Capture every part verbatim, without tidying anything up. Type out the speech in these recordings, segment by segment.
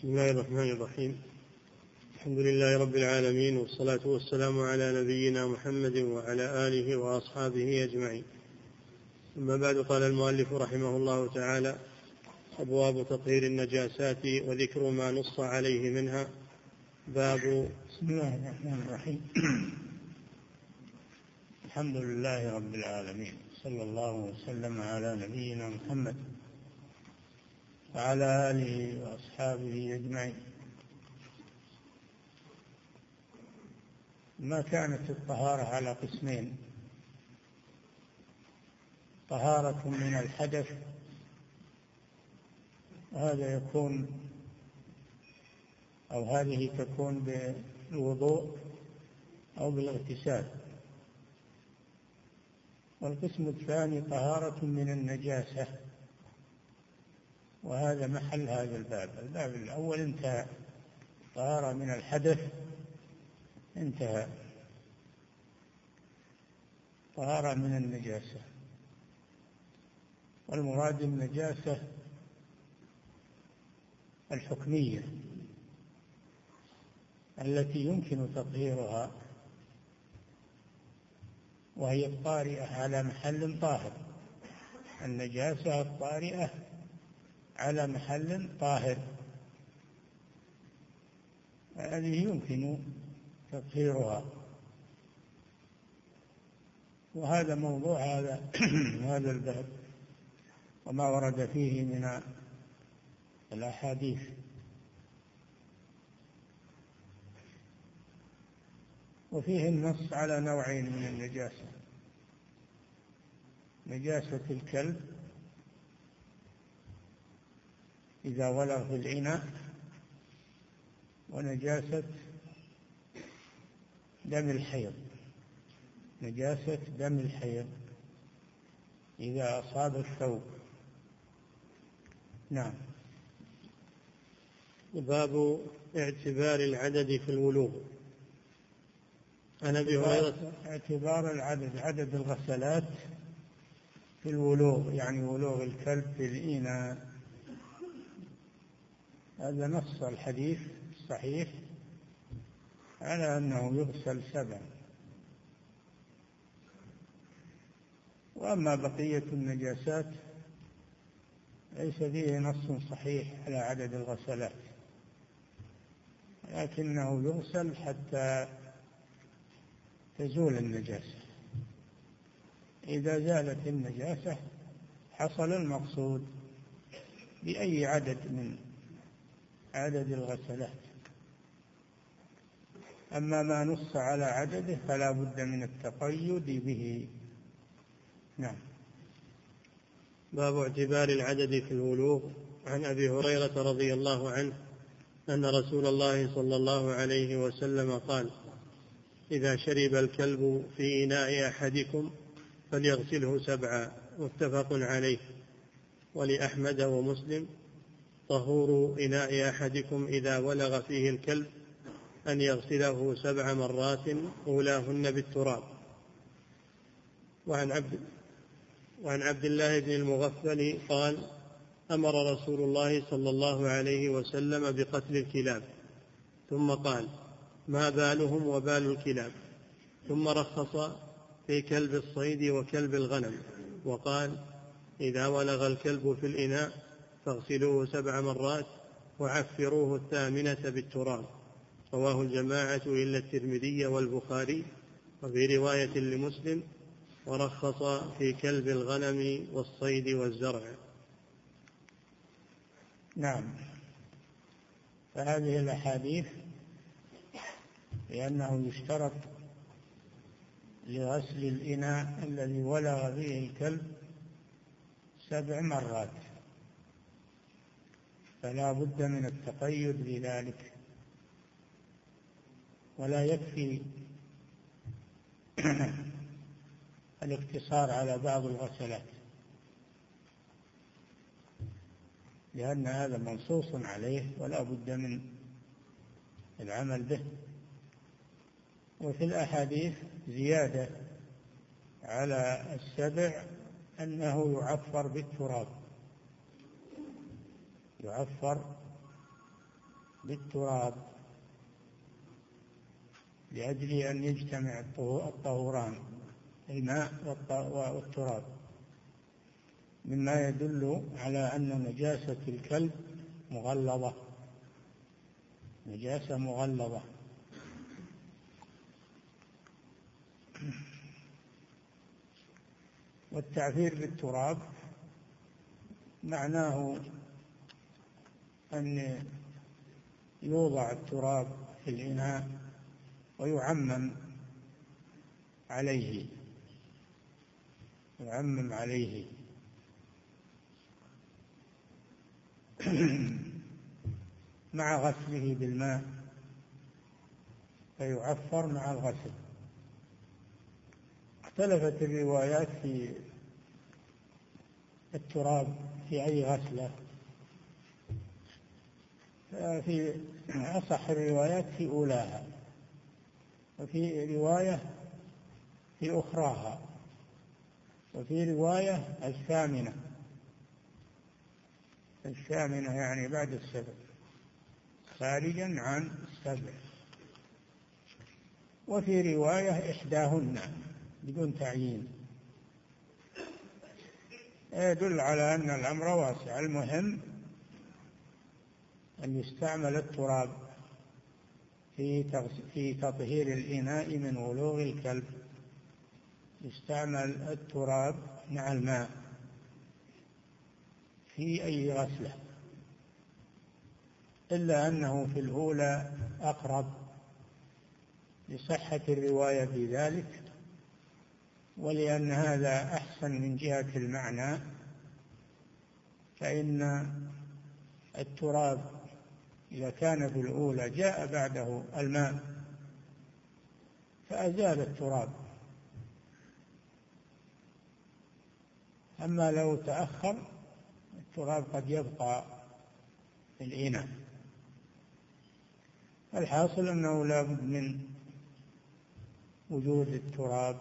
بسم الله الرحمن الرحيم. الحمد لله رب العالمين، والصلاة والسلام على نبينا محمد وعلى آله وأصحابه أجمعين. أما بعد، قال المؤلف رحمه الله تعالى: أبواب تطهير النجاسات وذكر ما نص عليه منها. باب. بسم الله الرحمن الرحيم. الحمد لله رب العالمين، صلى الله وسلم على نبينا محمد وعلى آله وأصحابه أجمعين. ما كانت الطهارة على قسمين: طهارة من الحدث، وهذا يكون أو هذه تكون بالوضوء أو بالاغتسال. والقسم الثاني طهارة من النجاسة، وهذا محل هذا الباب. الباب الأول انتهى، طهارة من الحدث انتهى. طهارة من النجاسة، والمراد النجاسة الحكمية التي يمكن تطهيرها، وهي الطارئة على محل طاهر. النجاسة الطارئة على محل طاهر هذه يمكن تطهيرها، وهذا موضوع هذا هذا الباب وما ورد فيه من الأحاديث. وفيه النص على نوعين من النجاسة: نجاسة الكلب إذا ولغ في الإناء، ونجاسة دم الحيض نجاسة دم الحيض إذا أصاب الثوب. نعم. باب اعتبار العدد في الولوغ. عن أبي هريرة اعتبار العدد، عدد الغسلات في الولوغ، يعني ولوغ الكلب في الإناء. هذا نص الحديث الصحيح على أنه يغسل سبعا. وأما بقية النجاسات ليس فيه نص صحيح على عدد الغسلات، لكنه يغسل حتى تزول النجاسة. إذا زالت النجاسة حصل المقصود بأي عدد من عدد الغسلات. أما ما نص على عدده فلا بد من التقيد به. نعم. باب اعتبار العدد في الولوغ. عن أبي هريرة رضي الله عنه أن رسول الله صلى الله عليه وسلم قال: إذا شرب الكلب في إناء أحدكم فليغسله سبعا. متفق عليه. ولأحمد ومسلم: طهور إناء أحدكم إذا ولغ فيه الكلب أن يغسله سبع مرات أولاهن بالتراب. وعن عبد وعن عبد الله بن المغفل قال: أمر رسول الله صلى الله عليه وسلم بقتل الكلاب، ثم قال: ما بالهم وبال الكلاب، ثم رخص في كلب الصيد وكلب الغنم، وقال: إذا ولغ الكلب في الإناء فاغسلوه سبع مرات وعفروه الثامنة بالتراب. رواه الجماعة إلا الترمذي والبخاري. وفي رواية لمسلم: ورخص في كلب الغنم والصيد والزرع. نعم. فهذه الأحاديث لأنه يشترط لغسل الإناء الذي ولغ فيه الكلب سبع مرات، فلا بد من التقيد بذلك، ولا يكفي الاقتصار على بعض الغسلات، لأن هذا منصوص عليه ولا بد من العمل به. وفي الأحاديث زيادة على السبع أنه يعفر بالتراب، يعفر بالتراب لأجل أن يجتمع الطهوران الماء والتراب، مما يدل على أن نجاسة الكلب مغلظة، نجاسة مغلظة. والتعفير بالتراب معناه أن يوضع التراب في الإناء ويعمم عليه يعمم عليه مع غسله بالماء، فيعفر مع الغسل. اختلفت الروايات في التراب في أي غسلة، في أصح الروايات في أولاها، وفي رواية في أخراها، وفي رواية الثامنة الثامنة يعني بعد السبع، خارجا عن السبع. وفي رواية إحداهن بدون تعيين، يدل على أن الأمر واسع. المهم أن يستعمل التراب في في تطهير الإناء من ولوغ الكلب، يستعمل التراب مع الماء في أي غسلة، إلا أنه في الأولى أقرب لصحة الرواية في ذلك، ولأن هذا أحسن من جهة المعنى، فإن التراب إذا كان في الأولى جاء بعده الماء فأزال التراب، أما لو تأخر التراب قد يبقى في الإناء. الحاصل أنه لا بد من وجود التراب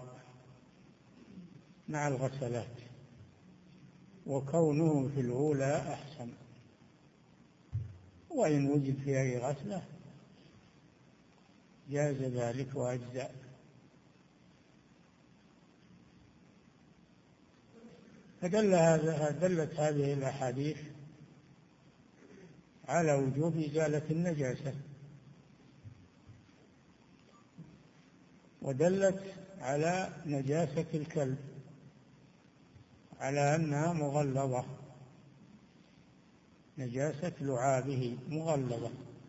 مع الغسلات، وكونه في الأولى أحسن، وإن وجد في أي غسلة جاز ذلك وأجزاء. فدل هذا دلت هذه الأحاديث على وجوب إزالة النجاسة، ودلت على نجاسة الكلب على أنها مغلظة، نجاسة لعابه مغلظة.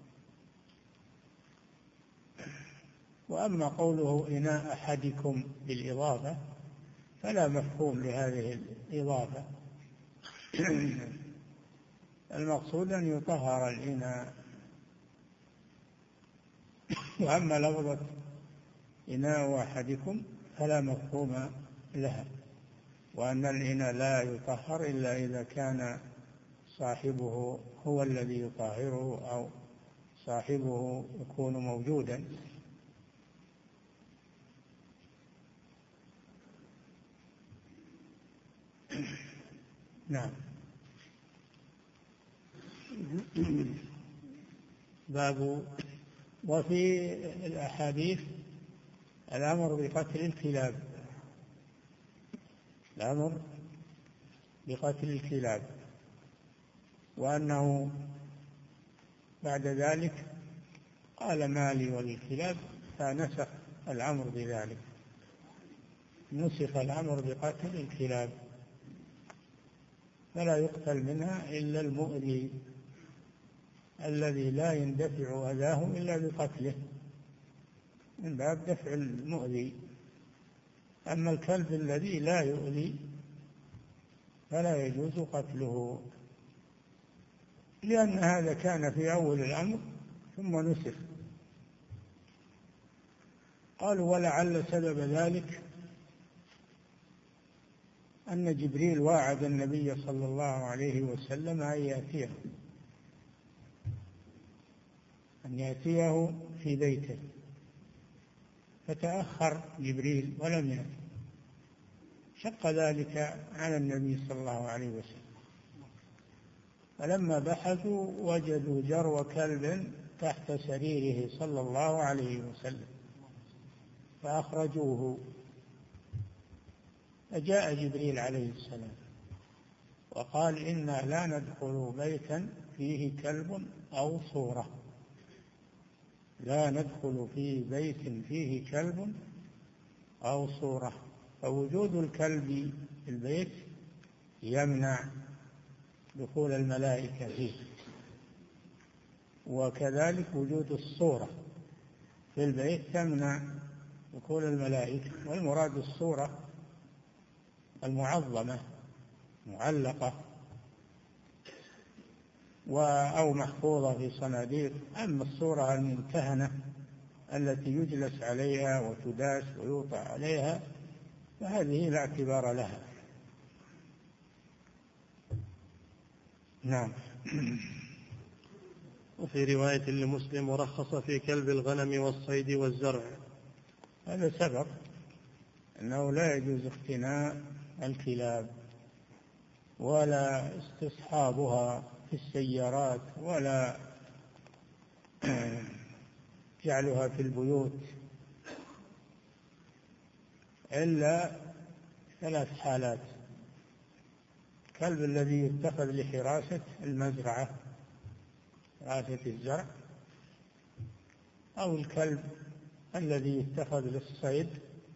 وأما قوله إناء أحدكم بالإضافة فلا مفهوم لهذه الإضافة، المقصود أن يطهر الإناء. وأما لفظة إناء أحدكم فلا مفهوم لها، وأن الإناء لا يطهر إلا إذا كان صاحبه هو الذي يطهره أو صاحبه يكون موجودا. نعم. باب. وفي الأحاديث الأمر بقتل الكلاب، الأمر بقتل الكلاب، وأنه بعد ذلك قال ما لي وللكلاب، فنسخ الأمر بذلك، نسخ الأمر بقتل الكلاب، فلا يقتل منها إلا المؤذي الذي لا يندفع أذاه إلا بقتله، من باب دفع المؤذي. أما الكلب الذي لا يؤذي فلا يجوز قتله، لأن هذا كان في أول الأمر ثم نسخ. قالوا ولعل سبب ذلك أن جبريل واعد النبي صلى الله عليه وسلم أن يأتيه أن يأتيه في بيته، فتأخر جبريل ولم يأتي، شق ذلك على النبي صلى الله عليه وسلم. فلما بحثوا وجدوا جرو كلب تحت سريره صلى الله عليه وسلم، فأخرجوه، فجاء جبريل عليه السلام وقال: إنا لا ندخل بيتا فيه كلب أو صورة، لا ندخل في بيت فيه كلب أو صورة. فوجود الكلب في البيت يمنع دخول الملائكة فيه، وكذلك وجود الصورة في البيت تمنع دخول الملائكة. والمراد الصورة المعظمة معلقة أو محفوظة في صناديق. أما الصورة الممتهنة التي يجلس عليها وتداس ويوطأ عليها فهذه لا اعتبار لها. نعم. وفي رواية لمسلم: ورخص في كلب الغنم والصيد والزرع. هذا سبب أنه لا يجوز اقتناء الكلاب ولا استصحابها في السيارات ولا جعلها في البيوت إلا ثلاث حالات: الكلب الذي يتخذ لحراسة المزرعة، حراسة الزرع، أو الكلب الذي يتخذ للصيد،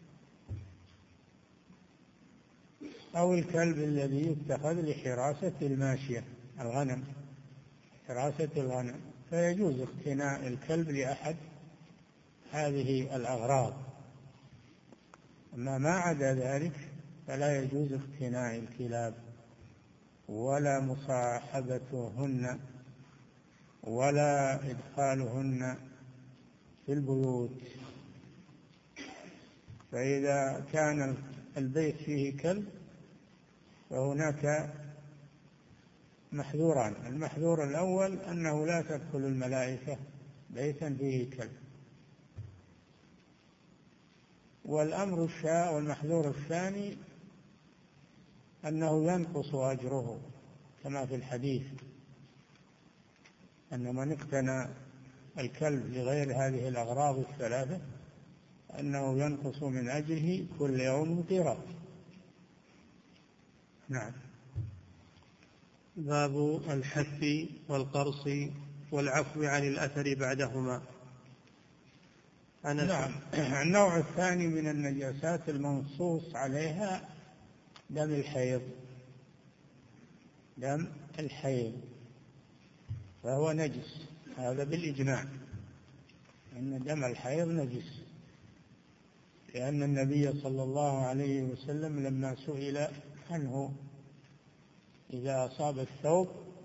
أو الكلب الذي يتخذ لحراسة الماشية الغنم، حراسة الغنم. فيجوز اقتناء الكلب لأحد هذه الأغراض. أما ما عدا ذلك فلا يجوز اقتناء الكلاب ولا مصاحبتهن ولا إدخالهن في البيوت. فإذا كان البيت فيه كلب فهناك محذوران: المحذور الأول أنه لا تدخل الملائكة بيتا فيه كلب، والأمر الشاء والمحذور الثاني أنه ينقص أجره، كما في الحديث أن من اقتنى الكلب لغير هذه الأغراض الثلاثة أنه ينقص من أجره كل يوم قيراط. نعم. باب الحث والقرص والعفو عن الأثر بعدهما. نعم. النوع الثاني من النجاسات المنصوص عليها دم الحيض. دم الحيض فهو نجس، هذا بالإجماع أن دم الحيض نجس، لأن النبي صلى الله عليه وسلم لما سئل عنه إذا أصاب الثوب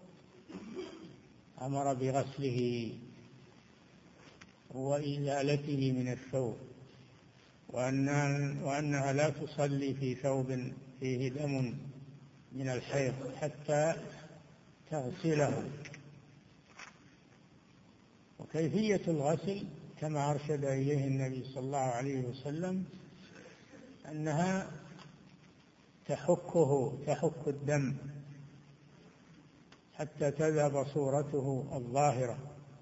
أمر بغسله وإزالته من الثوب، وأنها لا تصلي في ثوب فيه دم من الحيض حتى تغسله. وكيفية الغسل كما أرشد إليه النبي صلى الله عليه وسلم أنها تحكه تحك الدم حتى تذهب صورته الظاهرة،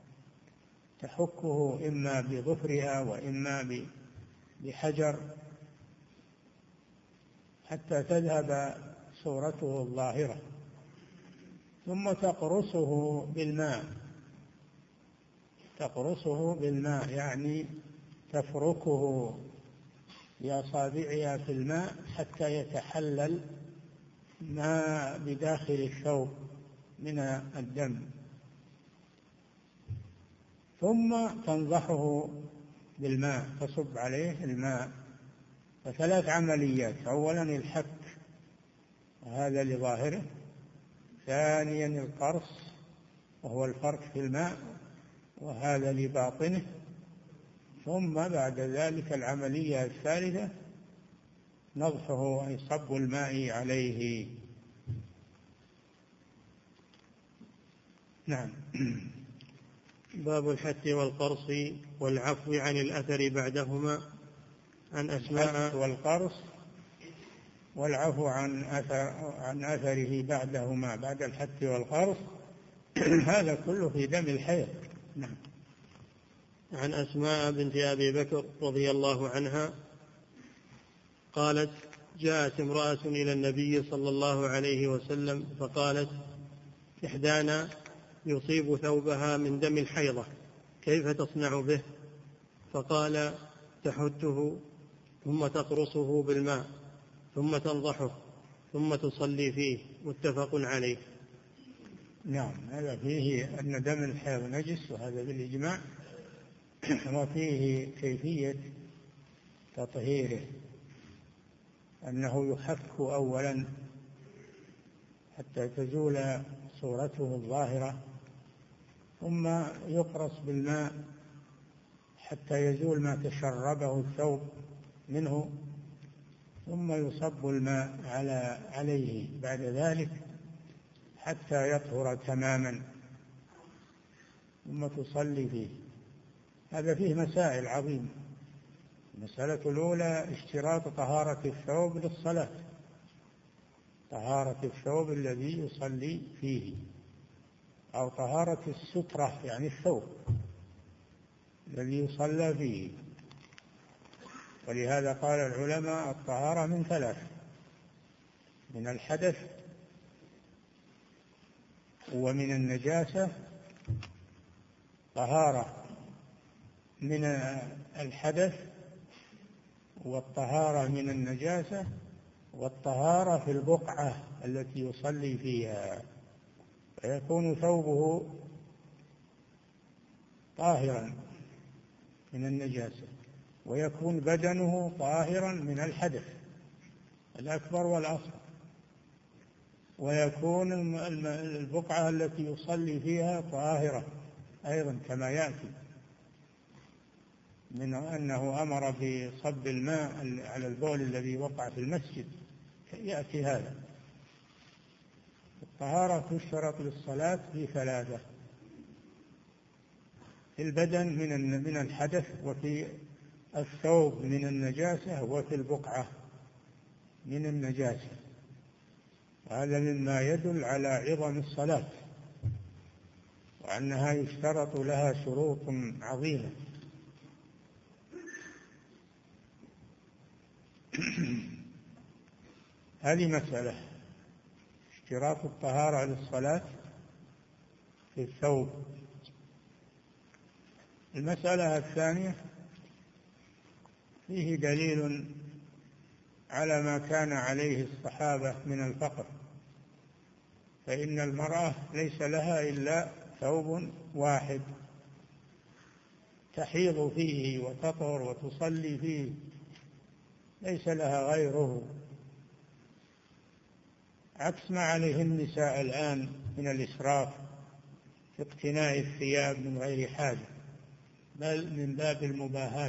تحكه إما بظفرها وإما بحجر حتى تذهب صورته الظاهرة، ثم تقرصه بالماء تقرصه بالماء يعني تفركه بأصابعها في الماء حتى يتحلل ما بداخل الثوب من الدم، ثم تنضحه بالماء، تصب عليه الماء. فثلاث عمليات: أولا الحك وهذا لظاهره، ثانيا القرص وهو الفرك في الماء وهذا لباطنه، ثم بعد ذلك العملية الثالثة نضحه أي صب الماء عليه. نعم. باب الحث والقرص والعفو عن الأثر بعدهما. عن أسماء والقرص والعفو عن أثر عن أثره بعدهما، بعد الحث والقرص هذا كله في دم الحيض. نعم. عن أسماء بنت أبي بكر رضي الله عنها قالت: جاءت امرأة إلى النبي صلى الله عليه وسلم فقالت: إحدانا يصيب ثوبها من دم الحيضة، كيف تصنع به؟ فقال: تحته ثم تقرصه بالماء ثم تنضحه ثم تصلي فيه. متفق عليه. نعم، هذا فيه أن دم الحيض نجس، وهذا بالإجماع، وفيه كيفية تطهيره، أنه يحك أولا حتى تزول صورته الظاهرة، ثم يقرص بالماء حتى يزول ما تشربه الثوب منه، ثم يصب الماء على عليه بعد ذلك حتى يطهر تماما، ثم تصلي فيه. هذا فيه مسائل عظيمة. المسألة الأولى اشتراط طهارة الثوب للصلاة، طهارة الثوب الذي يصلي فيه، أو طهارة السترة يعني الثوب الذي يصلى فيه. ولهذا قال العلماء: الطهارة من ثلاث: من الحدث، ومن النجاسة. طهارة من الحدث، والطهارة من النجاسة، والطهارة في البقعة التي يصلي فيها، فيكون ثوبه طاهرا من النجاسة، ويكون بدنه طاهرا من الحدث الأكبر والأصغر، ويكون البقعة التي يصلي فيها طاهرة أيضا كما يأتي، من أنه أمر بصب الماء على البول الذي وقع في المسجد، يأتي هذا. الطهارة تشترط للصلاة في ثلاثة: في البدن من من الحدث، وفي الثوب من النجاسة، وفي البقعة من النجاسة. وهذا مما يدل على عظم الصلاة، وأنها يشترط لها شروط عظيمة. هذه مسألة اشتراط الطهارة للصلاة في الثوب. المسألة الثانية فيه دليل على ما كان عليه الصحابة من الفقر، فإن المرأة ليس لها إلا ثوب واحد تحيض فيه وتطهر وتصلي فيه، ليس لها غيره، عكس ما عليه النساء الآن من الإسراف في اقتناء الثياب من غير حاجة، بل من باب المباهاة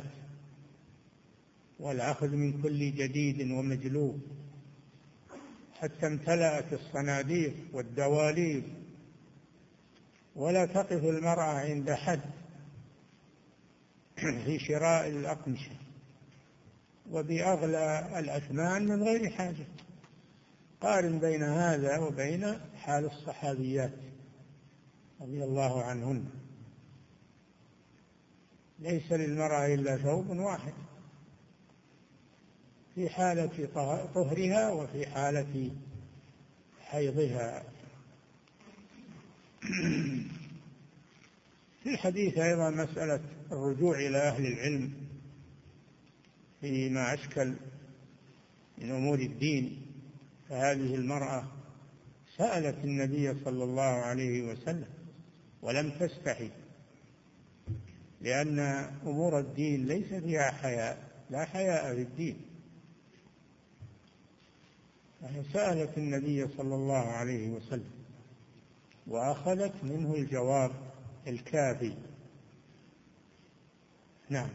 والأخذ من كل جديد ومجلوب، حتى امتلأت الصناديق والدواليب، ولا تقف المرأة عند حد في شراء الأقمشة وبأغلى الأثمان من غير حاجة. قارن بين هذا وبين حال الصحابيات رضي الله عنهن، ليس للمرأة إلا ثوب واحد في حالة طهرها وفي حالة حيضها. في الحديث أيضا مسألة الرجوع إلى أهل العلم فيما أشكل من أمور الدين. فهذه المرأة سألت النبي صلى الله عليه وسلم ولم تستحي، لأن أمور الدين ليس فيها حياء، لا حياء في الدين. سألت النبي صلى الله عليه وسلم وأخذت منه الجواب الكافي. نعم.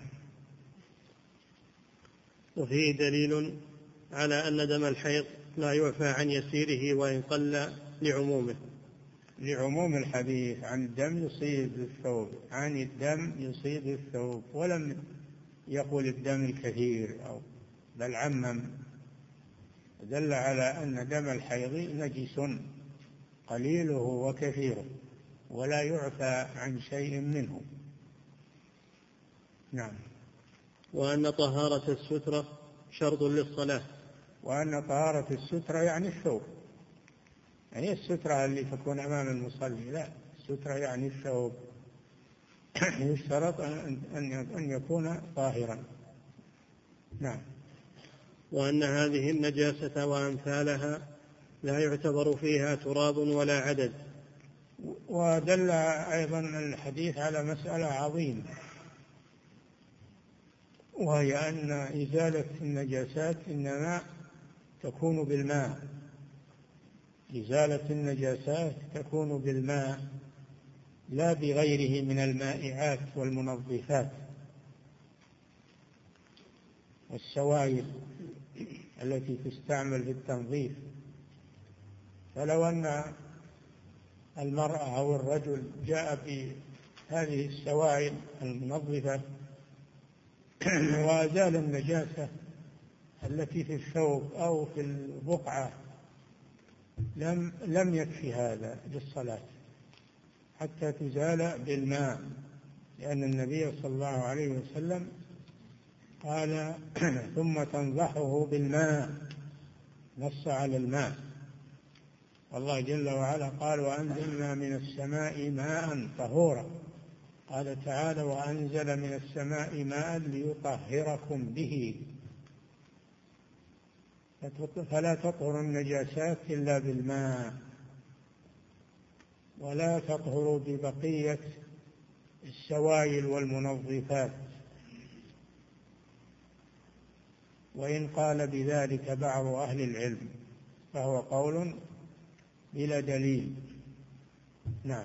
وفيه دليل على أن دم الحيض لا يعفى عن يسيره وإن قل لعمومه لعموم الحديث عن الدم يصيب الثوب، عن الدم يصيب الثوب، ولم يقل الدم الكثير أو بل عمم، دل على أن دم الحيض نجس قليله وكثيره ولا يعفى عن شيء منه. نعم. وأن طهارة السترة شرط للصلاة. وأن طهارة السترة يعني الثوب، يعني السترة اللي تكون أمام المصلي، لا، السترة يعني الثوب، يشترط أن يكون طاهرا. نعم. وأن هذه النجاسة وأمثالها لا يعتبر فيها تراب ولا عدد. ودل أيضا الحديث على مسألة عظيمة، وهي أن إزالة النجاسات إنما تكون بالماء. إزالة النجاسات تكون بالماء لا بغيره من المائعات والمنظفات والسوائل التي تستعمل في التنظيف. فلو أن المرأة أو الرجل جاء بهذه السوائل المنظفة وأزال النجاسة التي في الثوب أو في البقعة لم لم يكفي هذا للصلاة حتى تزال بالماء، لأن النبي صلى الله عليه وسلم قال ثم تنضحه بالماء، نص على الماء. والله جل وعلا قال وأنزلنا من السماء ماء طهورا، قال تعالى وأنزل من السماء ماء ليطهركم به. فلا تطهر النجاسات إلا بالماء، ولا تطهر ببقية السوائل والمنظفات. وإن قال بذلك بعض أهل العلم فهو قول بلا دليل. نعم.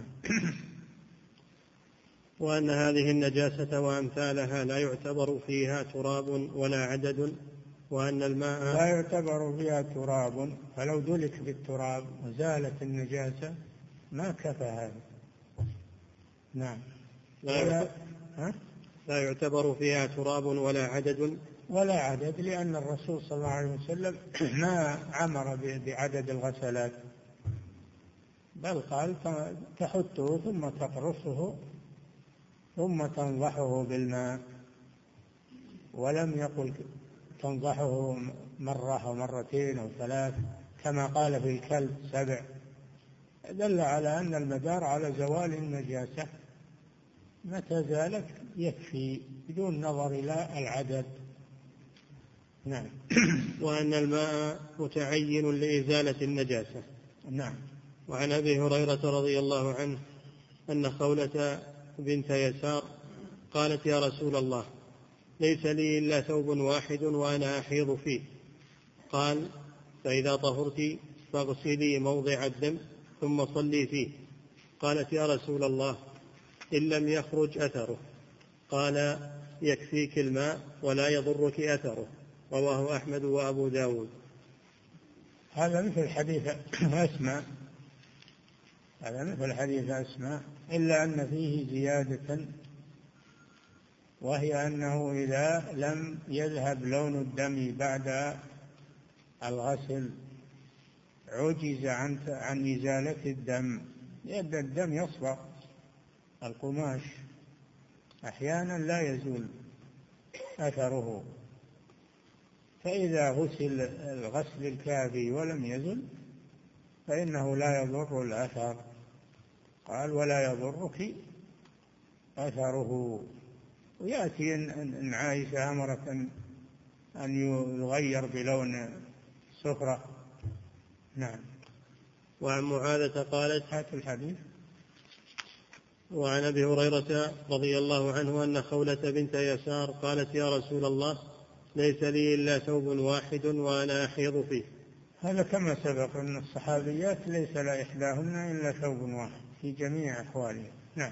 وأن هذه النجاسة وأمثالها لا يعتبر فيها تراب ولا عدد. وأن الماء لا يعتبر فيها تراب، فلو دلك بالتراب وزالت النجاسة ما كفى هذا. نعم. لا, ولا... لا يعتبر فيها تراب ولا عدد. ولا عدد، لأن الرسول صلى الله عليه وسلم ما عمر بعدد الغسلات، بل قال تحته ثم تقرصه ثم تنضحه بالماء، ولم يقل تنضحه مرة أو مرتين أو ثلاث كما قال في الكلب سبع. دل على أن المدار على زوال النجاسة، متى زالت يكفي بدون نظر إلى العدد. نعم. وأن الماء متعين لإزالة النجاسة. نعم. وعن أبي هريرة رضي الله عنه أن خولة بنت يسار قالت يا رسول الله ليس لي إلا ثوب واحد وأنا أحيض فيه. قال فإذا طهرت فاغسلي موضع الدم ثم صلي فيه. قالت يا رسول الله إن لم يخرج أثره. قال يكفيك الماء ولا يضرك أثره. رواه أحمد وأبو داود. هذا مثل حديث أسماء هذا مثل حديث أسماء إلا أن فيه زيادة، وهي أنه إذا لم يذهب لون الدم بعد الغسل عجز عن عن إزالة الدم، لأن الدم يصبغ القماش أحيانا لا يزول أثره، فإذا غسل الغسل الكافي ولم يزل فإنه لا يضر الأثر. قال ولا يضرك أثره. ويأتي أن عائشة أمرت أن يغير بلون صفرة. نعم. وعن معاذة قالت هات الحديث. وعن أبي هريرة رضي الله عنه أن خولة بنت يسار قالت يا رسول الله ليس لي إلا ثوب واحد وأنا أحيض فيه. هذا كما سبق أن الصحابيات ليس لا إحداهن إلا ثوب واحد في جميع أحوالها. نعم.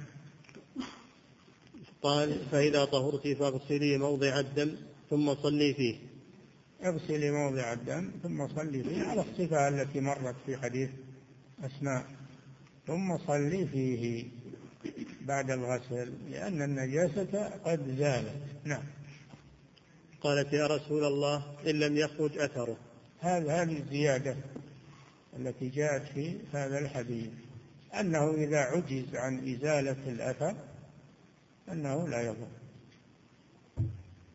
قال فإذا طهرت فاغسلي موضع الدم ثم صلي فيه. اغسلي موضع الدم ثم صلي فيه على الصفة التي مرت في حديث أسماء، ثم صلي فيه بعد الغسل لأن النجاسة قد زالت. نعم. قالت يا رسول الله إن لم يخرج أثره. هذه الزيادة التي جاءت في هذا الحديث أنه إذا عجز عن إزالة الأثر أنه لا يضر.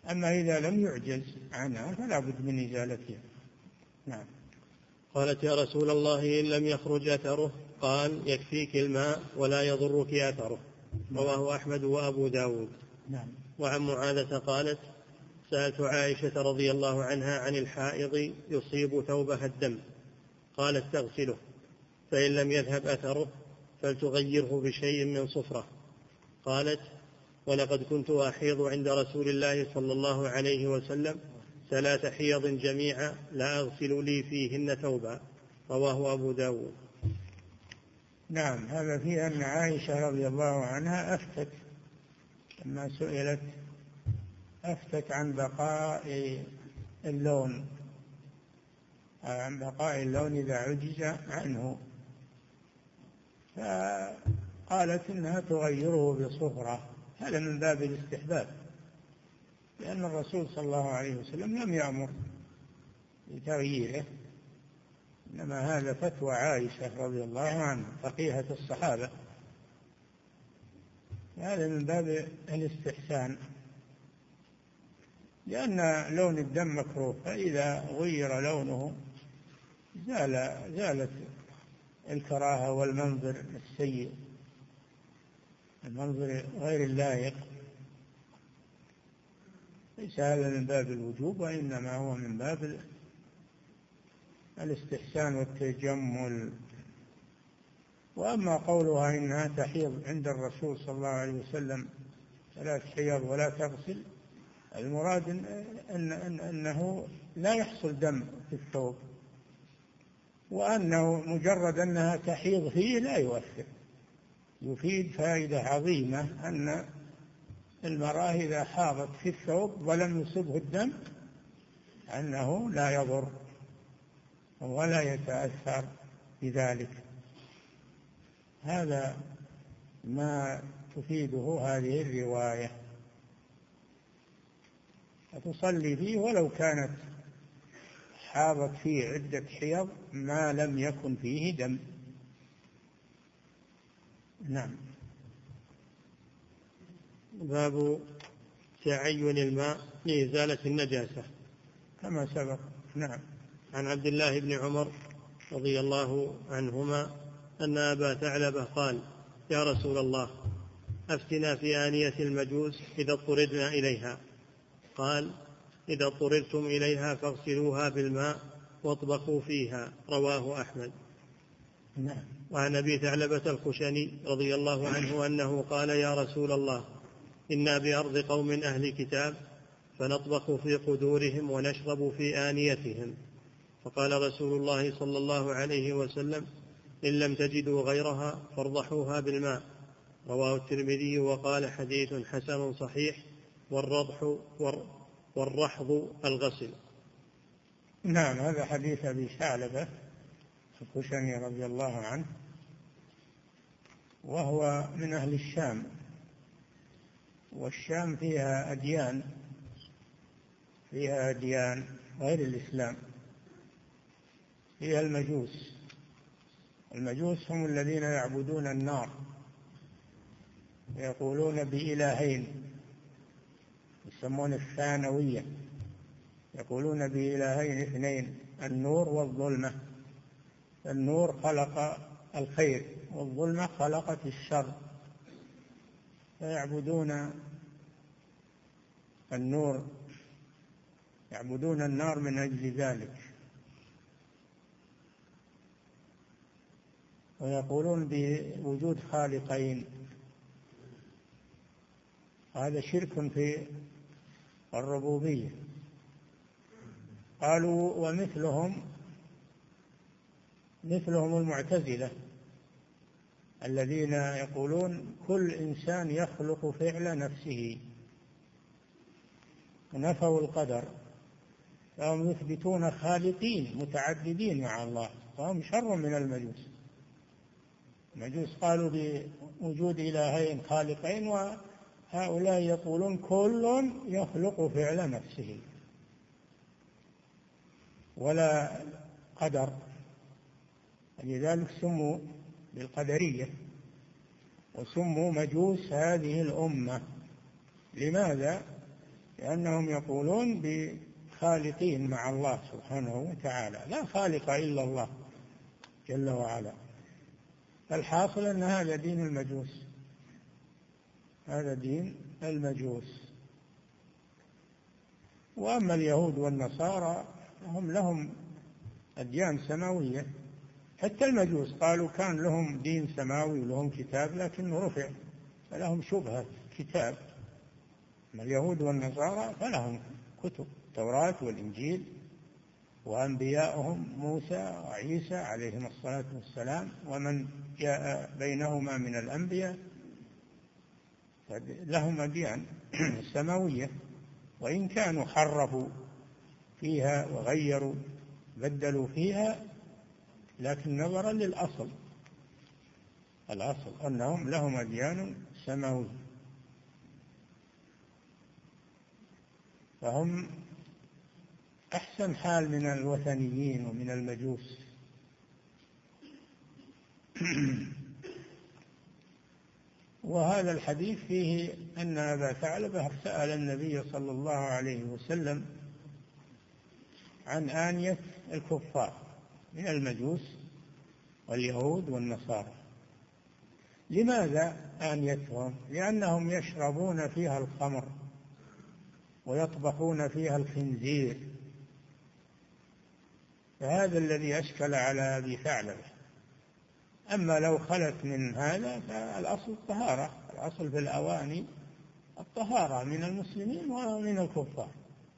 أما إذا لم يعجز عنها فلا بد من إزالتها. نعم. قالت يا رسول الله إن لم يخرج أثره؟ قال يكفيك الماء ولا يضرك أثره. رواه أحمد وأبو داود. نعم. وعن معاذة قالت سألت عائشة رضي الله عنها عن الحائض يصيب ثوبها الدم، قالت تغسله، فإن لم يذهب أثره فلتغيره بشيء من صفرة. قالت ولقد كنت أحيض عند رسول الله صلى الله عليه وسلم ثلاث حيض جميعا لا أغسل لي فيهن ثوبا. رواه أبو داود. نعم. هذا فيه أن عائشة رضي الله عنها أفتت لما سئلت أفتت عن بقاء اللون عن بقاء اللون إذا عجز عنه، فقالت إنها تغيره بصفرة. هذا من باب الاستحباب، لأن الرسول صلى الله عليه وسلم لم يأمر بتغييره، إنما هذا فتوى عائشة رضي الله عنها فقيهة الصحابة، هذا من باب الاستحسان، لأن لون الدم مكروه، فإذا غير لونه زال زالت الكراهة والمنظر السيء، المنظر غير اللائق. ليس هذا من باب الوجوب، وإنما هو من باب الاستحسان والتجمل. وأما قولها إنها تحيض عند الرسول صلى الله عليه وسلم ثلاث حيض ولا تغسل، المراد إن إن أنه لا يحصل دم في الثوب، وأنه مجرد أنها تحيض فيه لا يؤثر. يفيد فائدة عظيمة أن المرأة إذا حاضت في الثوب ولم يصبه الدم أنه لا يضر ولا يتأثر بذلك. هذا ما تفيده هذه الرواية، تصلي فيه ولو كانت حاضت فيه عدة حيض ما لم يكن فيه دم. نعم. باب تعين الماء لإزالة النجاسة كما سبق. نعم. عن عبد الله بن عمر رضي الله عنهما أن أبا ثعلبة قال يا رسول الله أفتنا في آنية المجوس إذا اضطررنا إليها. قال إذا اضطررتم إليها فاغسلوها بالماء واطبخوا فيها. رواه أحمد. نعم. وعن أبي ثعلبة الخشني رضي الله عنه أنه قال يا رسول الله إنا بأرض قوم أهل كتاب فنطبخ في قدورهم ونشرب في آنيتهم، فقال رسول الله صلى الله عليه وسلم إن لم تجدوا غيرها فارضحوها بالماء. رواه الترمذي وقال حديث حسن صحيح. والرضح والرحض الغسل. نعم. هذا حديث أبي ثعلبة الخشني رضي الله عنه، وهو من أهل الشام، والشام فيها أديان فيها أديان غير الإسلام، فيها المجوس. المجوس هم الذين يعبدون النار، يقولون بإلهين، يسمون الثانوية، يقولون بإلهين اثنين، النور والظلمة. النور خلق الخير والظلمة خلقت الشر، فيعبدون النور، يعبدون النار من أجل ذلك، ويقولون بوجود خالقين. هذا شرك في الربوبية. قالوا ومثلهم مثلهم المعتزلة الذين يقولون كل إنسان يخلق فعل نفسه، ونفوا القدر، فهم يثبتون خالقين متعددين مع الله، فهم شر من المجوس. المجوس قالوا بوجود إلهين خالقين، وهؤلاء يقولون كل يخلق فعل نفسه ولا قدر، لذلك سموا بالقدرية وسموا مجوس هذه الأمة. لماذا؟ لأنهم يقولون بخالقين مع الله سبحانه وتعالى، لا خالق إلا الله جل وعلا. فالحاصل أن هذا دين المجوس، هذا دين المجوس. وأما اليهود والنصارى هم لهم أديان سماوية، حتى المجوس قالوا كان لهم دين سماوي ولهم كتاب لكنه رفع، فلهم شبهة كتاب. أما اليهود والنصارى فلهم كتب، التوراة والإنجيل، وأنبياؤهم موسى وعيسى عليهم الصلاة والسلام ومن جاء بينهما من الأنبياء، لهم أديان سماوية، وإن كانوا حرفوا فيها وغيروا بدلوا فيها، لكن نظرا للأصل، الأصل أنهم لهم أديان سماوية، فهم أحسن حال من الوثنيين ومن المجوس. وهذا الحديث فيه أن أبا ثعلبة سأل النبي صلى الله عليه وسلم عن آنية الكفار من المجوس واليهود والنصارى. لماذا آنيتهم؟ لأنهم يشربون فيها الخمر ويطبخون فيها الخنزير، فهذا الذي أشكل على أبي ثعلبة. أما لو خلت من هذا فالأصل الطهارة، الأصل في الأواني الطهارة من المسلمين ومن الكفار،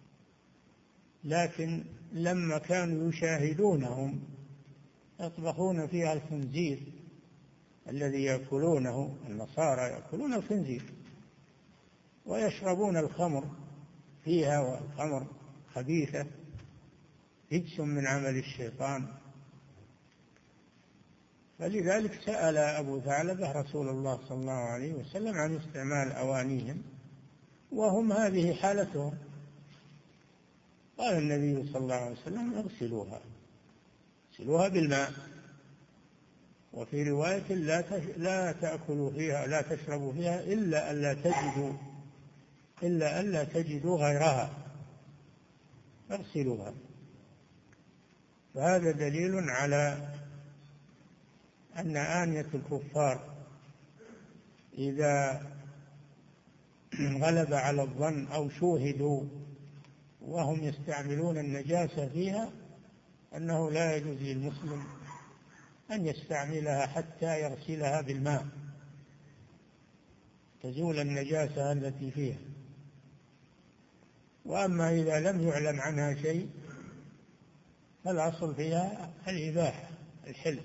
لكن لما كانوا يشاهدونهم يطبخون فيها الخنزير الذي يأكلونه، النصارى يأكلون الخنزير ويشربون الخمر فيها، والخمر خبيثة رجس من عمل الشيطان. فلذلك سأل أبو ثعلبة رسول الله صلى الله عليه وسلم عن استعمال أوانيهم، وهم هذه حالتهم. قال النبي صلى الله عليه وسلم اغسلوها، اغسلوها بالماء. وفي رواية لا لا تأكلوا فيها، لا تشربوا فيها إلا ألا تجدوا إلا ألا تجدوا غيرها، اغسلوها. فهذا دليل على أن آنية الكفار إذا غلب على الظن أو شوهدوا وهم يستعملون النجاسة فيها، أنه لا يجوز للمسلم أن يستعملها حتى يغسلها بالماء تزول النجاسة التي فيها. وأما إذا لم يعلم عنها شيء فالأصل فيها الإباحة، الحل.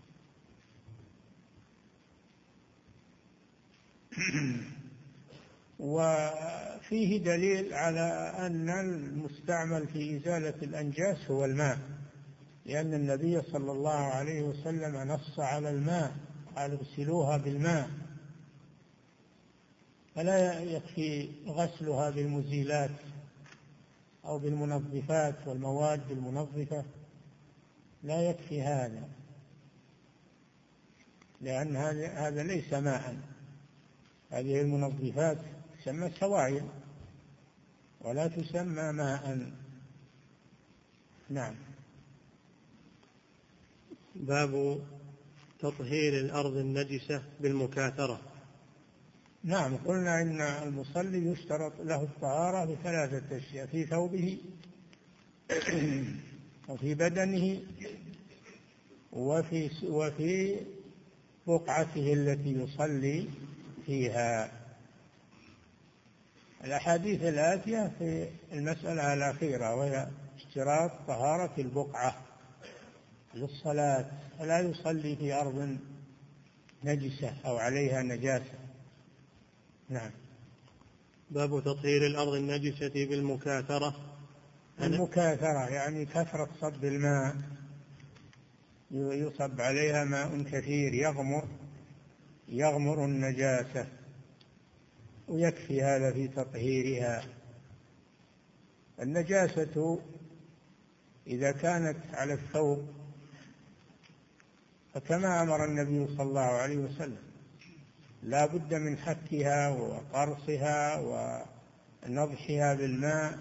وفيه دليل على أن المستعمل في إزالة الأنجاس هو الماء، لأن النبي صلى الله عليه وسلم نص على الماء، قال اغسلوها بالماء، فلا يكفي غسلها بالمزيلات أو بالمنظفات والمواد المنظفة، لا يكفي هذا، لأن هذا ليس ماء. هذه المنظفات تسمى سوائل ولا تسمى ماء. نعم. باب تطهير الأرض النجسة بالمكاثرة. نعم، قلنا إن المصلي يشترط له الطهارة بثلاثة أشياء: في ثوبه وفي بدنه وفي وفي بقعته التي يصلي فيها. الأحاديث الآتية في المسألة الأخيرة، وهي اشتراط طهارة البقعة للصلاة، فلا يصلي في أرض نجسة أو عليها نجاسة. نعم. باب تطهير الأرض النجسة بالمكاثرة. المكاثرة يعني كثرة صب الماء، يصب عليها ماء كثير يغمر يغمر النجاسة، ويكفي هذا في تطهيرها. النجاسة إذا كانت على الثوب فكما أمر النبي صلى الله عليه وسلم لا بد من حكها وقرصها نضحها بالماء.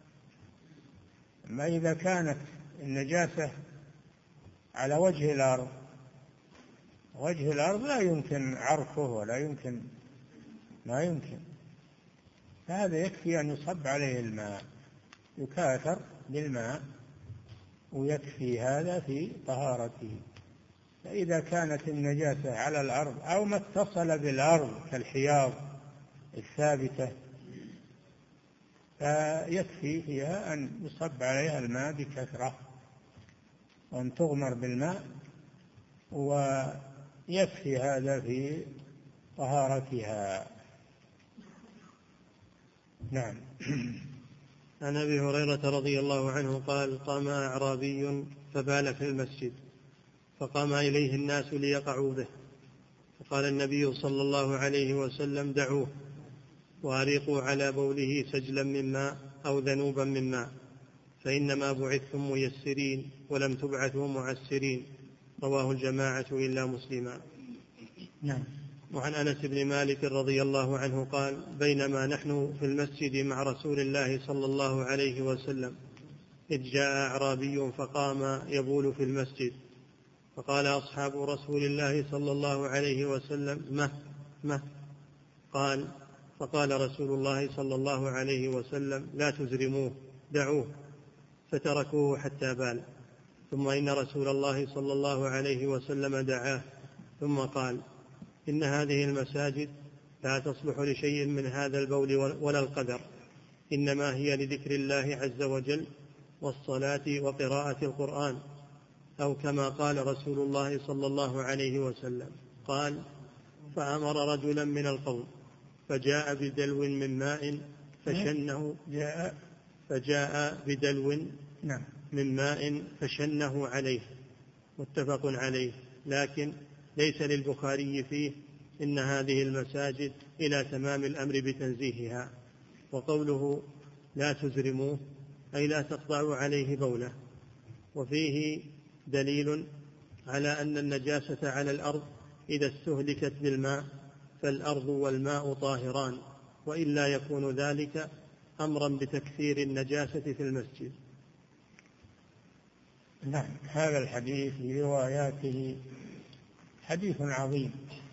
أما إذا كانت النجاسة على وجه الأرض، وجه الأرض لا يمكن عرفه ولا يمكن ما يمكن، فهذا يكفي أن يصب عليه الماء، يكاثر بالماء ويكفي هذا في طهارته. فإذا كانت النجاسة على الأرض أو ما اتصل بالأرض كالحياض الثابتة فيكفي فيها أن يصب عليها الماء بكثرة وأن تغمر بالماء، ويكفي هذا في طهارتها. نعم. عن أبي هريرة رضي الله عنه قال: قام أعرابي فبال في المسجد، فقام إليه الناس ليقعوا به، فقال النبي صلى الله عليه وسلم: دعوه وأريقوا على بوله سجلا من ماء أو ذنوبا من ماء، فإنما بعثتم ميسرين ولم تبعثوا معسرين. رواه الجماعة إلا مسلما. نعم. وعن أنس بن مالك رضي الله عنه قال: بينما نحن في المسجد مع رسول الله صلى الله عليه وسلم إذ جاء أعرابي فقام يبول في المسجد، فقال أصحاب رسول الله صلى الله عليه وسلم: مه مه قال فقال رسول الله صلى الله عليه وسلم: لا تزرموه، دعوه، فتركوه حتى بال. ثم إن رسول الله صلى الله عليه وسلم دعاه ثم قال: إن هذه المساجد لا تصلح لشيء من هذا البول ولا القدر، إنما هي لذكر الله عز وجل والصلاة وقراءة القرآن، أو كما قال رسول الله صلى الله عليه وسلم. قال: فأمر رجلا من القوم فجاء بدلو من ماء فشنه جاء فجاء بدلو نعم. من ماء فشنه عليه، متفق عليه، لكن ليس للبخاري فيه إن هذه المساجد إلى تمام الأمر بتنزيهها. وقوله لا تزرموه أي لا تقطعوا عليه بوله، وفيه دليل على أن النجاسة على الأرض إذا استهلكت بالماء فالأرض والماء طاهران، وإلا يكون ذلك أمرا بتكثير النجاسة في المسجد. نعم. هذا الحديث برواياته حديث عظيم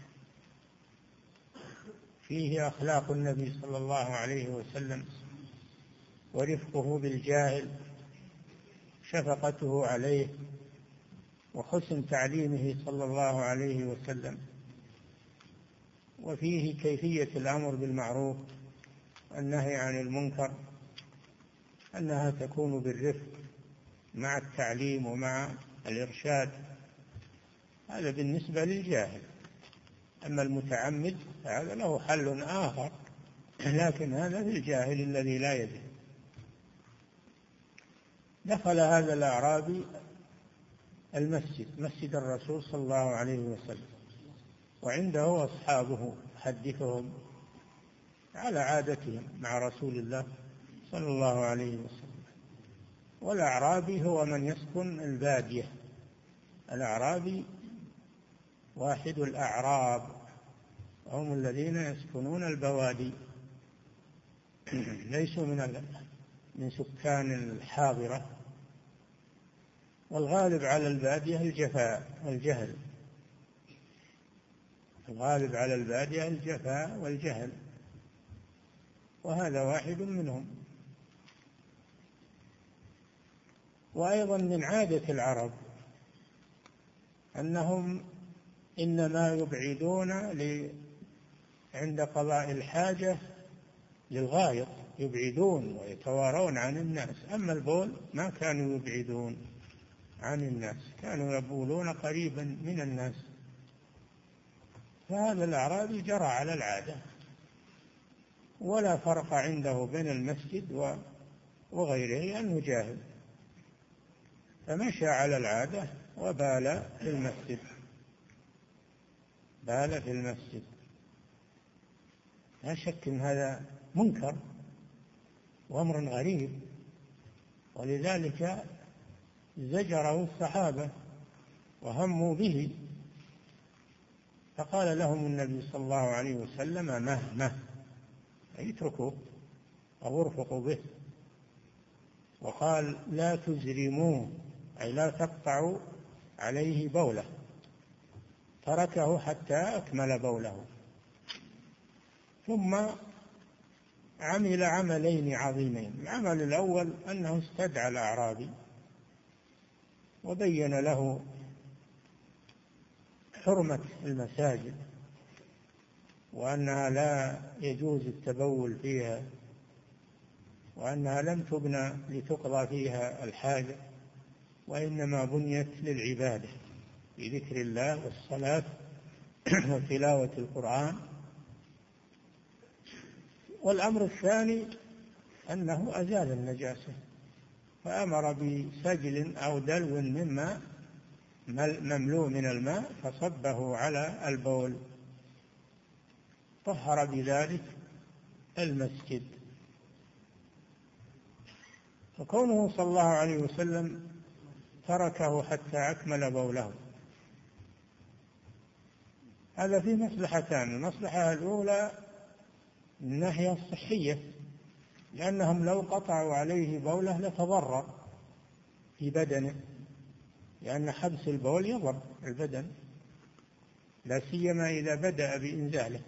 فيه أخلاق النبي صلى الله عليه وسلم ورفقه بالجاهل، شفقته عليه، وحسن تعليمه صلى الله عليه وسلم. وفيه كيفية الأمر بالمعروف والنهي عن المنكر، أنها تكون بالرفق مع التعليم ومع الإرشاد. هذا بالنسبة للجاهل. أما المتعمد هذا له حل آخر، لكن هذا للجاهل الذي لا يدري. دخل هذا الأعرابي المسجد، مسجد الرسول صلى الله عليه وسلم، وعنده أصحابه يحدثهم على عادتهم مع رسول الله صلى الله عليه وسلم. والأعرابي هو من يسكن البادية. الأعرابي واحد الأعراب، هم الذين يسكنون البوادي، ليسوا من من سكان الحاضرة. والغالب على البادية الجفاء والجهل، الغالب على البادية الجفاء والجهل، وهذا واحد منهم. وأيضا من عادة العرب أنهم إنما يبعدون عند قضاء الحاجة للغائط، يبعدون ويتوارون عن الناس. أما البول ما كانوا يبعدون عن الناس، كانوا يبولون قريبا من الناس. فهذا الأعرابي جرى على العادة، ولا فرق عنده بين المسجد وغيره لأنه جاهل، فمشى على العادة وبال في المسجد، بال في المسجد. لا شك أن هذا منكر وأمر غريب، ولذلك زجره الصحابة وهموا به، فقال لهم النبي صلى الله عليه وسلم: مه مه، أي اتركوه أو ارفقوا به. وقال لا تزرموه، أي لا تقطعوا عليه بوله، تركه حتى أكمل بوله. ثم عمل عملين عظيمين. العمل الأول أنه استدعى الأعرابي وبين له حرمة المساجد وأنها لا يجوز التبول فيها، وأنها لم تبنى لتقضى فيها الحاجة، وإنما بنيت للعبادة بذكر الله والصلاة وتلاوة القرآن. والأمر الثاني أنه أزال النجاسة، فأمر بسجل أو دلو من ماء مملوء من الماء فصبه على البول، طهر بذلك المسجد. فكونه صلى الله عليه وسلم تركه حتى أكمل بوله هذا فيه مصلحتان. المصلحة الأولى من الناحية الصحية، لأنهم لو قطعوا عليه بوله لتضرر في بدنه، لأن حبس البول يضر البدن، لا سيما إذا بدأ بإنزاله.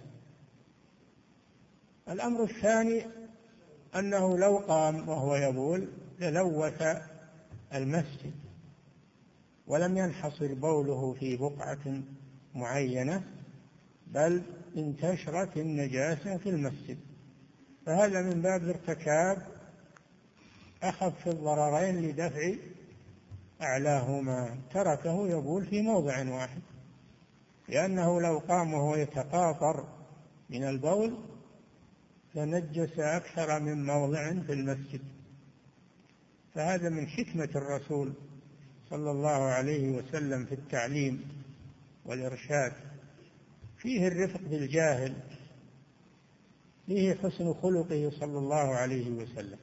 الأمر الثاني أنه لو قام وهو يبول للوث المسجد، ولم ينحصر بوله في بقعة معينة، بل انتشرت النجاسة في المسجد، فهذا من باب ارتكاب أخف الضررين لدفع أعلاهما. تركه يبول في موضع واحد، لأنه لو قام وهو يتقاطر من البول لنجس أكثر من موضع في المسجد. فهذا من حكمة الرسول صلى الله عليه وسلم في التعليم والإرشاد، فيه الرفق بالجاهل، فيه حسن خلقه صلى الله عليه وسلم،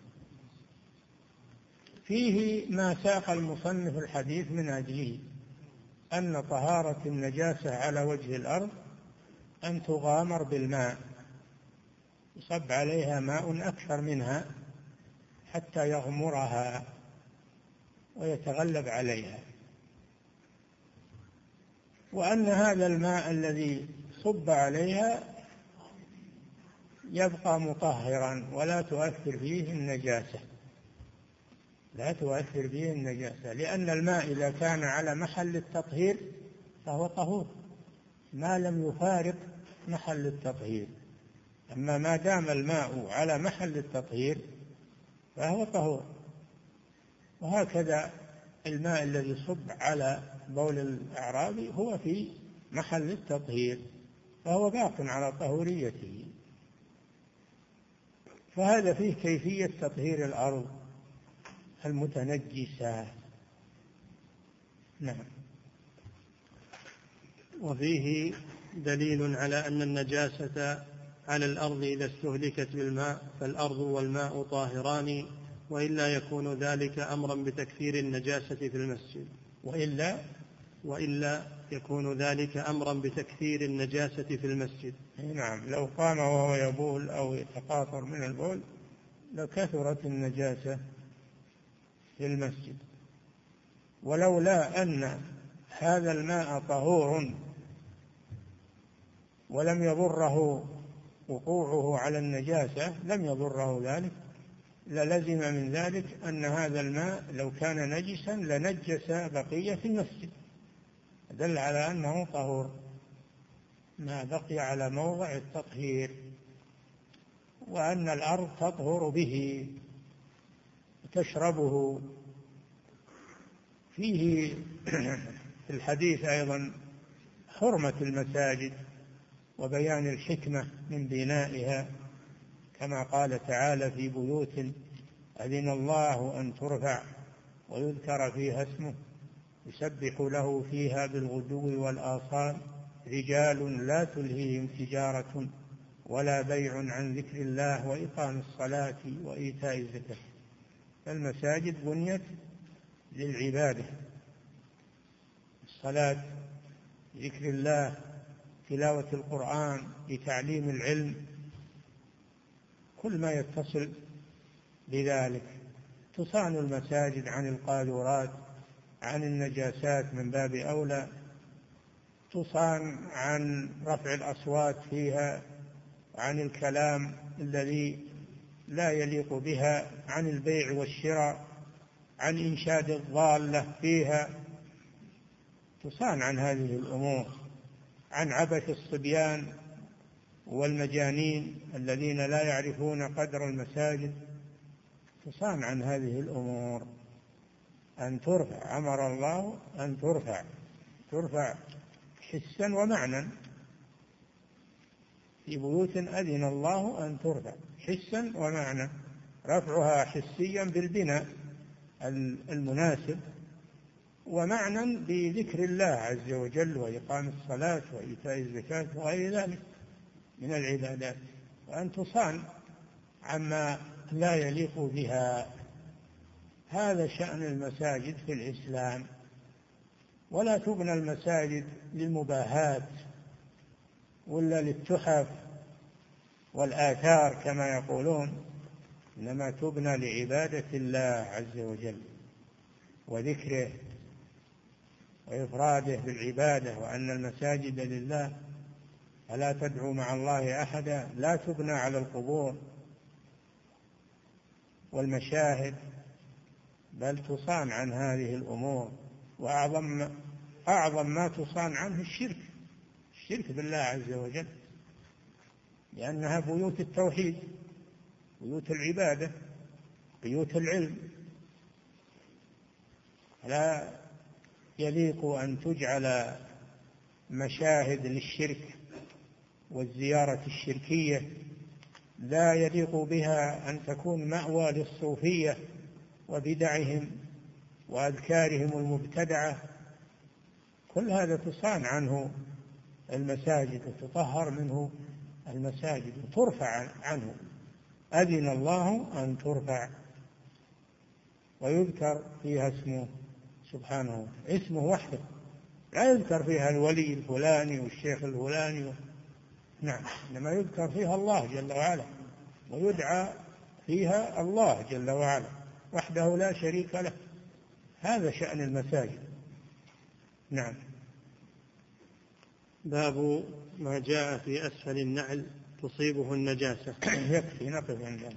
فيه ما ساق المصنف الحديث من أجله، أن طهارة النجاسة على وجه الأرض أن تغامر بالماء، يصب عليها ماء أكثر منها حتى يغمرها ويتغلب عليها، وأن هذا الماء الذي صب عليها يبقى مطهرا ولا تؤثر فيه النجاسة، لا تؤثر فيه النجاسة، لأن الماء إذا كان على محل التطهير فهو طهور ما لم يفارق محل التطهير، أما ما دام الماء على محل التطهير فهو طهور. وهكذا الماء الذي صب على بول الأعرابي هو في محل التطهير فهو باق على طهوريته. فهذا فيه كيفية تطهير الأرض المتنجسة. نعم. وفيه دليل على أن النجاسة على الأرض إذا استهلكت بالماء فالأرض والماء طاهران، وإلا يكون ذلك أمرا بتكثير النجاسة في المسجد وإلا وإلا يكون ذلك أمرا بتكثير النجاسة في المسجد. نعم، لو قام وهو يبول أو يتقاطر من البول لكثرت النجاسة في المسجد. ولولا أن هذا الماء طهور ولم يضره وقوعه على النجاسة لم يضره ذلك، للزم من ذلك أن هذا الماء لو كان نجسا لنجس بقية المسجد، دل على أنه طهور ما بقي على موضع التطهير، وأن الأرض تطهر به تشربه. فيه في الحديث أيضا حرمة المساجد وبيان الحكمة من بنائها، كما قال تعالى في بيوت أذن الله أن ترفع ويذكر فيها اسمه يسبح له فيها بالغدو والآصال رجال لا تلهيهم تجارة ولا بيع عن ذكر الله وإقام الصلاة وإيتاء الزكاة. المساجد بنيت للعبادة، الصلاة، ذكر الله، تلاوة القرآن، لتعليم العلم، كل ما يتصل بذلك. تصان المساجد عن القاذورات، عن النجاسات من باب أولى، تصان عن رفع الأصوات فيها، عن الكلام الذي لا يليق بها، عن البيع والشراء، عن إنشاد الضالة فيها، تصان عن هذه الأمور، عن عبث الصبيان والمجانين الذين لا يعرفون قدر المساجد، تصان عن هذه الأمور. أن ترفع، أمر الله أن ترفع، ترفع حسا ومعنى. في بيوت أذن الله أن ترفع حسا ومعنى، رفعها حسيا بالبناء المناسب، ومعنى بذكر الله عز وجل وإقام الصلاة وإيتاء الزكاة وغير ذلك من العبادات، وأن تصان عما لا يليق بها. هذا شأن المساجد في الإسلام. ولا تبنى المساجد للمباهات ولا للتحف والآثار كما يقولون، إنما تبنى لعبادة الله عز وجل وذكره وإفراده بالعبادة، وأن المساجد لله فلا تدعوا مع الله أحدا. لا تبنى على القبور والمشاهد، بل تصان عن هذه الأمور. وأعظم أعظم ما تصان عنه الشرك، الشرك بالله عز وجل، لأنها بيوت التوحيد، بيوت العبادة، بيوت العلم. لا يليق أن تجعل مشاهد للشرك والزيارة الشركية، لا يليق بها أن تكون مأوى للصوفية وبدعهم وأذكارهم المبتدعة. كل هذا تصان عنه المساجد وتطهر منه المساجد وترفع عنه. أذن الله أن ترفع ويذكر فيها اسمه سبحانه، اسمه وحده، لا يذكر فيها الولي الفلاني والشيخ الفلاني، نعم، إنما يذكر فيها الله جل وعلا، ويدعى فيها الله جل وعلا وحده لا شريك له. هذا شأن المساجد. نعم. باب ما جاء في أسفل النعل تصيبه النجاسة. يكفي نقف عندنا.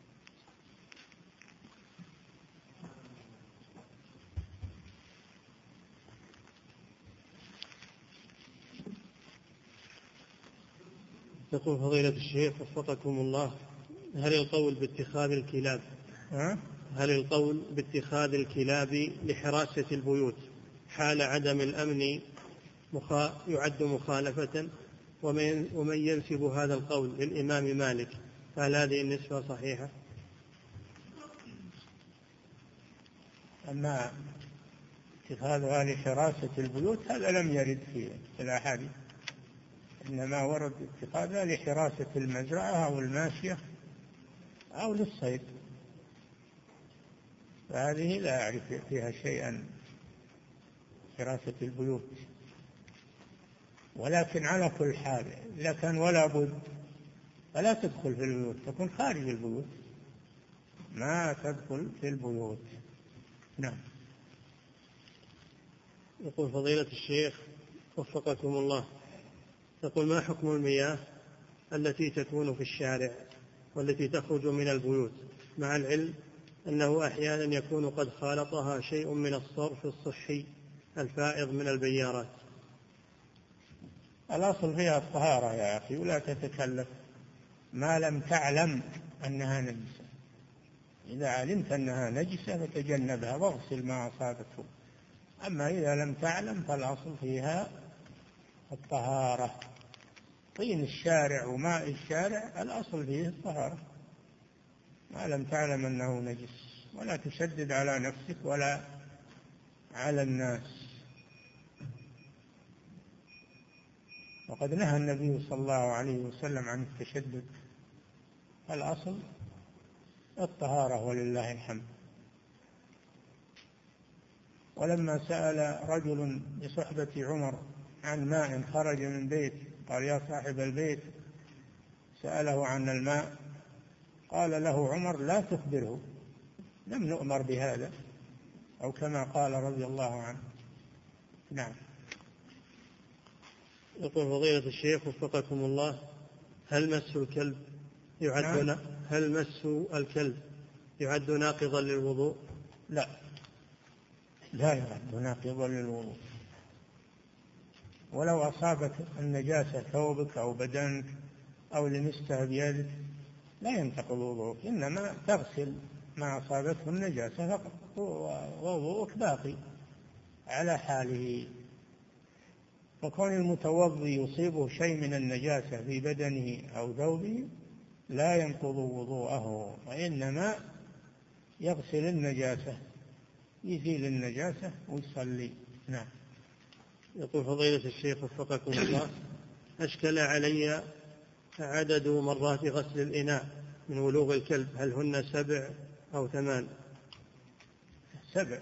يقول فضيلة الشيخ وفقكم الله: هل القول باتخاذ الكلاب ها؟ هل القول باتخاذ الكلاب لحراسة البيوت حال عدم الأمن مخا... يعد مخالفة؟ ومن... ومن ينسب هذا القول للإمام مالك، فهل هذه النسبة صحيحة؟ أما اتخاذها لحراسة البيوت هذا لم يرد في الأحاديث، إنما ورد اتخاذها لحراسة المزرعة أو الماشية أو للصيد، فهذه لا أعرف فيها شيئا حراسة البيوت. ولكن على كل حال إذا كان ولا بد فلا تدخل في البيوت، تكون خارج البيوت، ما تدخل في البيوت. نعم. يقول فضيلة الشيخ وفقكم الله: يقول ما حكم المياه التي تكون في الشارع والتي تخرج من البيوت، مع العلم أنه أحيانا يكون قد خالطها شيء من الصرف الصحي الفائض من البيارات؟ الأصل فيها الطهارة يا أخي، ولا تتكلف ما لم تعلم أنها نجسة. إذا علمت أنها نجسة فتجنبها واغسل ما أصابته، أما إذا لم تعلم فالأصل فيها الطهارة. طين الشارع وماء الشارع الأصل فيه الطهارة ما لم تعلم أنه نجس، ولا تشدد على نفسك ولا على الناس. وقد نهى النبي صلى الله عليه وسلم عن التشدد، الأصل الطهارة ولله الحمد. ولما سأل رجل بصحبة عمر عن ماء خرج من بيت، قال: يا صاحب البيت، سأله عن الماء، قال له عمر لا تخبره، لم نؤمر بهذا، أو كما قال رضي الله عنه. نعم. يقول فضيلة الشيخ وفقكم الله، هل مس الكلب يعد نعم. هل مس الكلب يعد ناقضا للوضوء؟ لا، لا يعد ناقضا للوضوء، ولو أصابت النجاسة ثوبك أو بدنك أو لمستها بيدك لا ينتقض وضوءك، إنما تغسل ما أصابته النجاسة فقط، ووضوءك باقي على حاله. فكون المتوضي يصيبه شيء من النجاسة في بدنه أو ثوبه لا ينقض وضوءه، وإنما يغسل النجاسة، يزيل النجاسة ويصلي. نعم. يقول فضيلة الشيخ وفقكم الله، أشكل علي عدد مرات غسل الإناء من ولوغ الكلب، هل هن سبع أو ثمان؟ سبع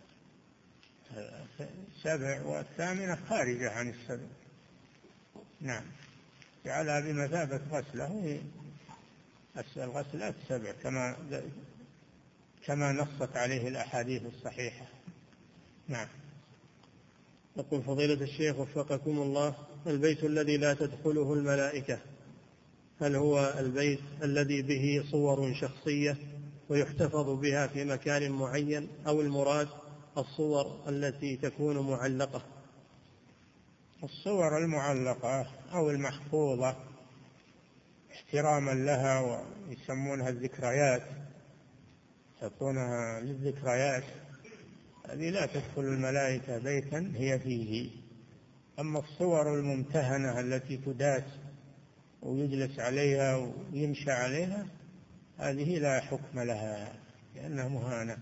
سبع والثامنة خارجة عن السبع. نعم، جعلها بمثابة غسله، الغسلات سبع كما كما نصت عليه الأحاديث الصحيحة. نعم. يقول فضيلة الشيخ وفقكم الله، البيت الذي لا تدخله الملائكة هل هو البيت الذي به صور شخصية ويحتفظ بها في مكان معين، أو المراد الصور التي تكون معلقة؟ الصور المعلقة أو المحفوظة احتراما لها، ويسمونها الذكريات، يحطونها للذكريات، هذه لا تدخل الملائكة بيتا هي فيه. أما الصور الممتهنة التي تداس ويجلس عليها ويمشى عليها هذه لا حكم لها لأنها مهانة.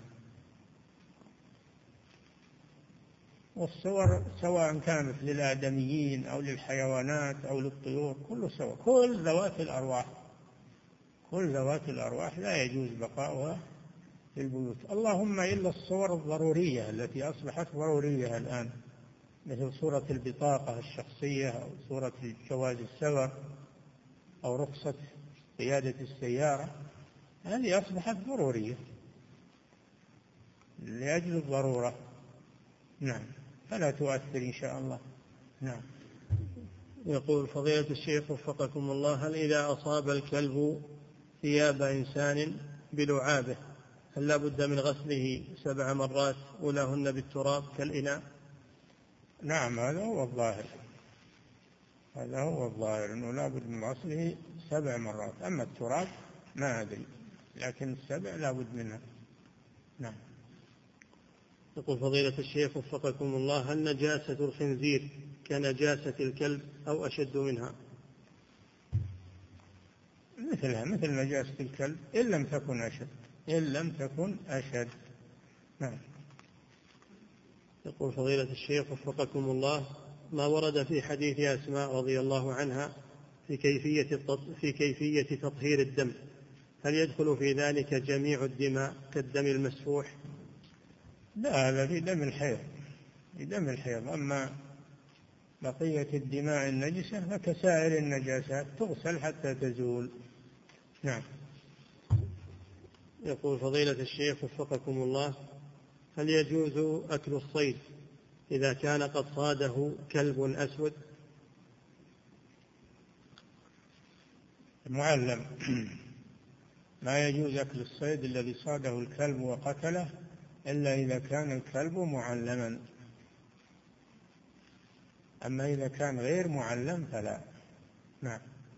والصور سواء كانت للآدميين أو للحيوانات أو للطيور كله سواء، كل ذوات الأرواح كل ذوات الأرواح لا يجوز بقاؤها في البيوت، اللهم إلا الصور الضرورية التي أصبحت ضرورية الآن، مثل صورة البطاقة الشخصية أو صورة جواز السفر أو رخصة قيادة السيارة، هذه أصبحت ضرورية لأجل الضرورة. نعم، فلا تؤثر إن شاء الله. نعم. يقول فضيلة الشيخ وفقكم الله، هل إذا أصاب الكلب ثياب إنسان بلعابه هل لا بد من غسله سبع مرات أولاهن بالتراب كالإناء؟ نعم، هذا هو الظاهر، هذا هو الظاهر أنه لا بد من غسله سبع مرات، أما التراب ما أدري، لكن السبع لا بد منها. نعم. يقول فضيلة الشيخ وفقكم الله، هل نجاسة الخنزير كنجاسة الكلب أو أشد منها؟ مثلها مثل نجاسة الكلب إن لم تكن أشد إن لم تكن أشد. نعم. يقول فضيلة الشيخ وفقكم الله، ما ورد في حديث أسماء رضي الله عنها في كيفية في كيفية تطهير الدم، هل يدخل في ذلك جميع الدماء كالدم المسفوح؟ لا، هذا في دم الحيض، في دم الحيض، أما بقية الدماء النجسة فكسائر النجاسات تغسل حتى تزول. نعم. يقول فضيلة الشيخ وفقكم الله، هل يجوز أكل الصيد إذا كان قد صاده كلب أسود؟ معلم، ما يجوز أكل الصيد الذي صاده الكلب وقتله إلا إذا كان الكلب معلما، أما إذا كان غير معلم فلا. نعم.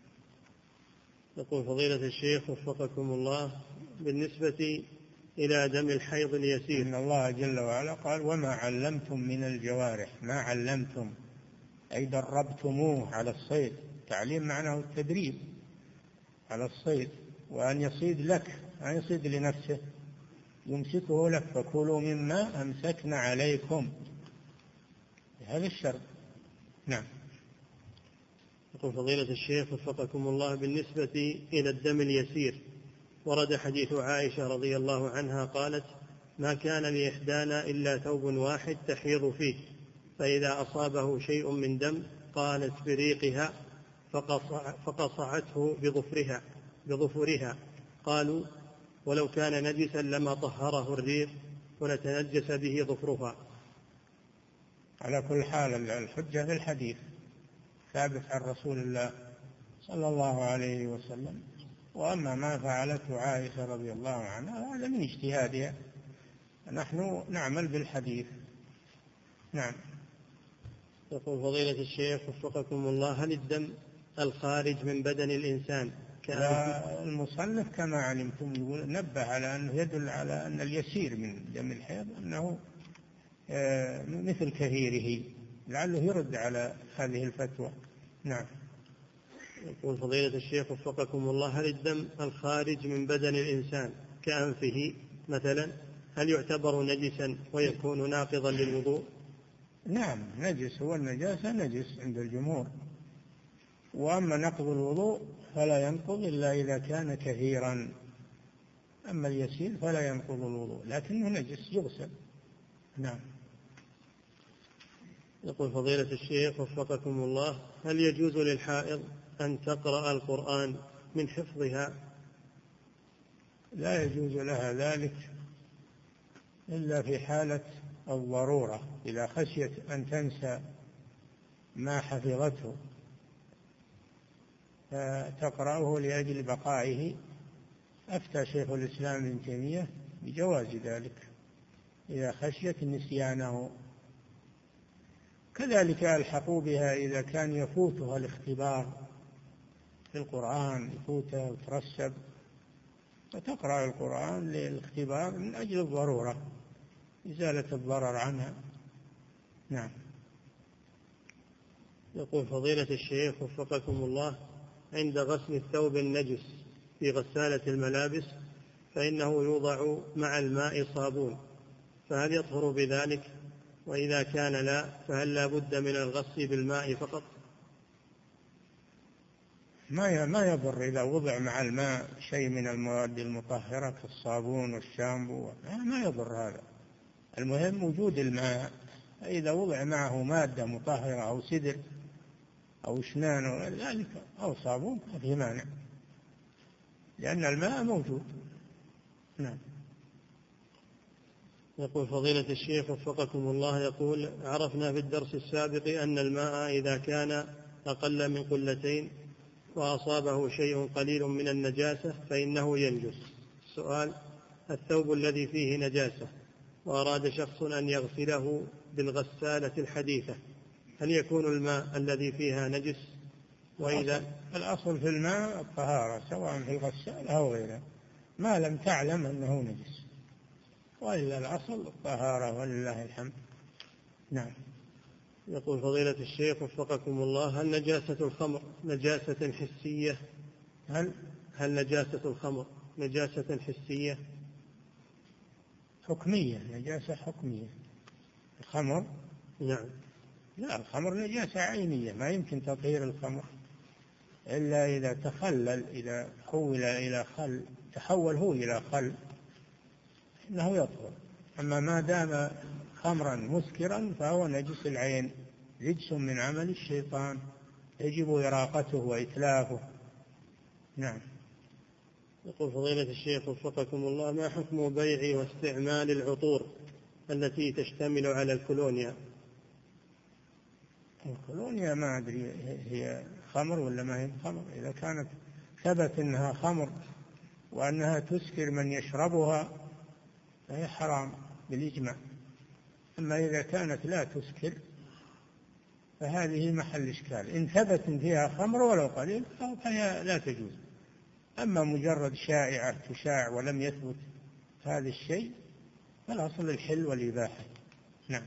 يقول فضيلة الشيخ وفقكم الله، بالنسبة إلى دم الحيض اليسير، إن الله جل وعلا قال وما علمتم من الجوارح، ما علمتم أي دربتموه على الصيد، تعليم معناه التدريب على الصيد، وأن يصيد لك أن يصيد لنفسه، يمسكه لك فكلوا مما أمسكنا عليكم، هذا الشرط. نعم. يقول فضيلة الشيخ وفقكم الله، بالنسبة إلى الدم اليسير ورد حديث عائشة رضي الله عنها قالت ما كان لإحدانا إلا ثوب واحد تحيض فيه، فإذا أصابه شيء من دم قالت بريقها فقصع فقصعته بظفرها بظفرها قالوا ولو كان نجسا لما طهره الريح ولتنجس به ظفرها. على كل حال الحجة في الحديث ثابت عن رسول الله صلى الله عليه وسلم. وأما ما فعلته عائشة رضي الله عنها هذا من اجتهادها، نحن نعمل بالحديث. نعم. يقول فضيلة الشيخ وفقكم الله: هل الدم الخارج من بدن الإنسان المصنف كما علمتم يقول نبه على أنه يدل على أن اليسير من دم الحيض أنه مثل كثيره، لعله يرد على هذه الفتوى. نعم. يقول فضيلة الشيخ وفقكم الله: هل الدم الخارج من بدن الإنسان كأنفه مثلا هل يعتبر نجسا ويكون ناقضا للوضوء؟ نعم، نجس، هو النجاسة نجس عند الجمهور، وأما نقض الوضوء فلا ينقض إلا إذا كان كثيرا، أما اليسير فلا ينقض الوضوء لكنه نجس يغسل. نعم. يقول فضيلة الشيخ وفقكم الله: هل يجوز للحائض أن تقرأ القرآن من حفظها؟ لا يجوز لها ذلك إلا في حالة الضرورة، إذا خشيت أن تنسى ما حفظته فتقرأه لأجل بقائه. أفتى شيخ الإسلام ابن تيمية بجواز ذلك إذا خشيت نسيانه. كذلك ألحقوا بها إذا كان يفوتها الاختبار في القرآن، يفوتها وترسب، فتقرأ القرآن للاختبار من أجل الضرورة، إزالة الضرر عنها. نعم. يقول فضيلة الشيخ وفقكم الله: عند غسل الثوب النجس في غسالة الملابس فإنه يوضع مع الماء صابون، فهل يطهر بذلك؟ وإذا كان لا فهل لا بد من الغسل بالماء فقط؟ ما ما يضر إذا وضع مع الماء شيء من المواد المطهرة كالصابون والشامبو، ما يضر هذا، المهم وجود الماء. إذا وضع معه مادة مطهرة أو سدر أو اسنان أو ذلك أو صابون ما في مانع، لأن الماء موجود. نعم. يقول فضيلة الشيخ وفقكم الله: يقول عرفنا في الدرس السابق أن الماء إذا كان أقل من قلتين وأصابه شيء قليل من النجاسة فإنه ينجس. السؤال: الثوب الذي فيه نجاسة وأراد شخص أن يغسله بالغسالة الحديثة هل يكون الماء الذي فيها نجس؟ وإذا الأصل في الماء الطهارة سواء في الغسالة أو غيرها، ما لم تعلم أنه نجس، وإلا الأصل الطهارة ولله الحمد. نعم. يقول فضيلة الشيخ وفقكم الله: هل نجاسة الخمر نجاسة حسية؟ هل هل نجاسة الخمر نجاسة حسية؟ حكمية، نجاسة حكمية. الخمر نعم. لا، الخمر نجاسة عينية، ما يمكن تطهير الخمر إلا إذا تخلل، إذا حول إلى خل، تحول هو إلى خل إنه يطهر. أما ما دام خمرا مسكرا فهو نجس العين، رجس من عمل الشيطان، يجب إراقته وإتلافه. نعم. يقول فضيلة الشيخ وفقكم الله: ما حكم بيع واستعمال العطور التي تشتمل على الكولونيا؟ الكولونيا ما أدري هي خمر ولا ما هي خمر، إذا كانت ثبت أنها خمر وأنها تسكر من يشربها فهي حرام بالإجماع. أما إذا كانت لا تسكر فهذه محل إشكال، إن ثبت فيها خمر ولو قليل فهي لا تجوز. أما مجرد شائعة تشاع ولم يثبت هذا الشيء فالأصل الحل والإباحة. نعم.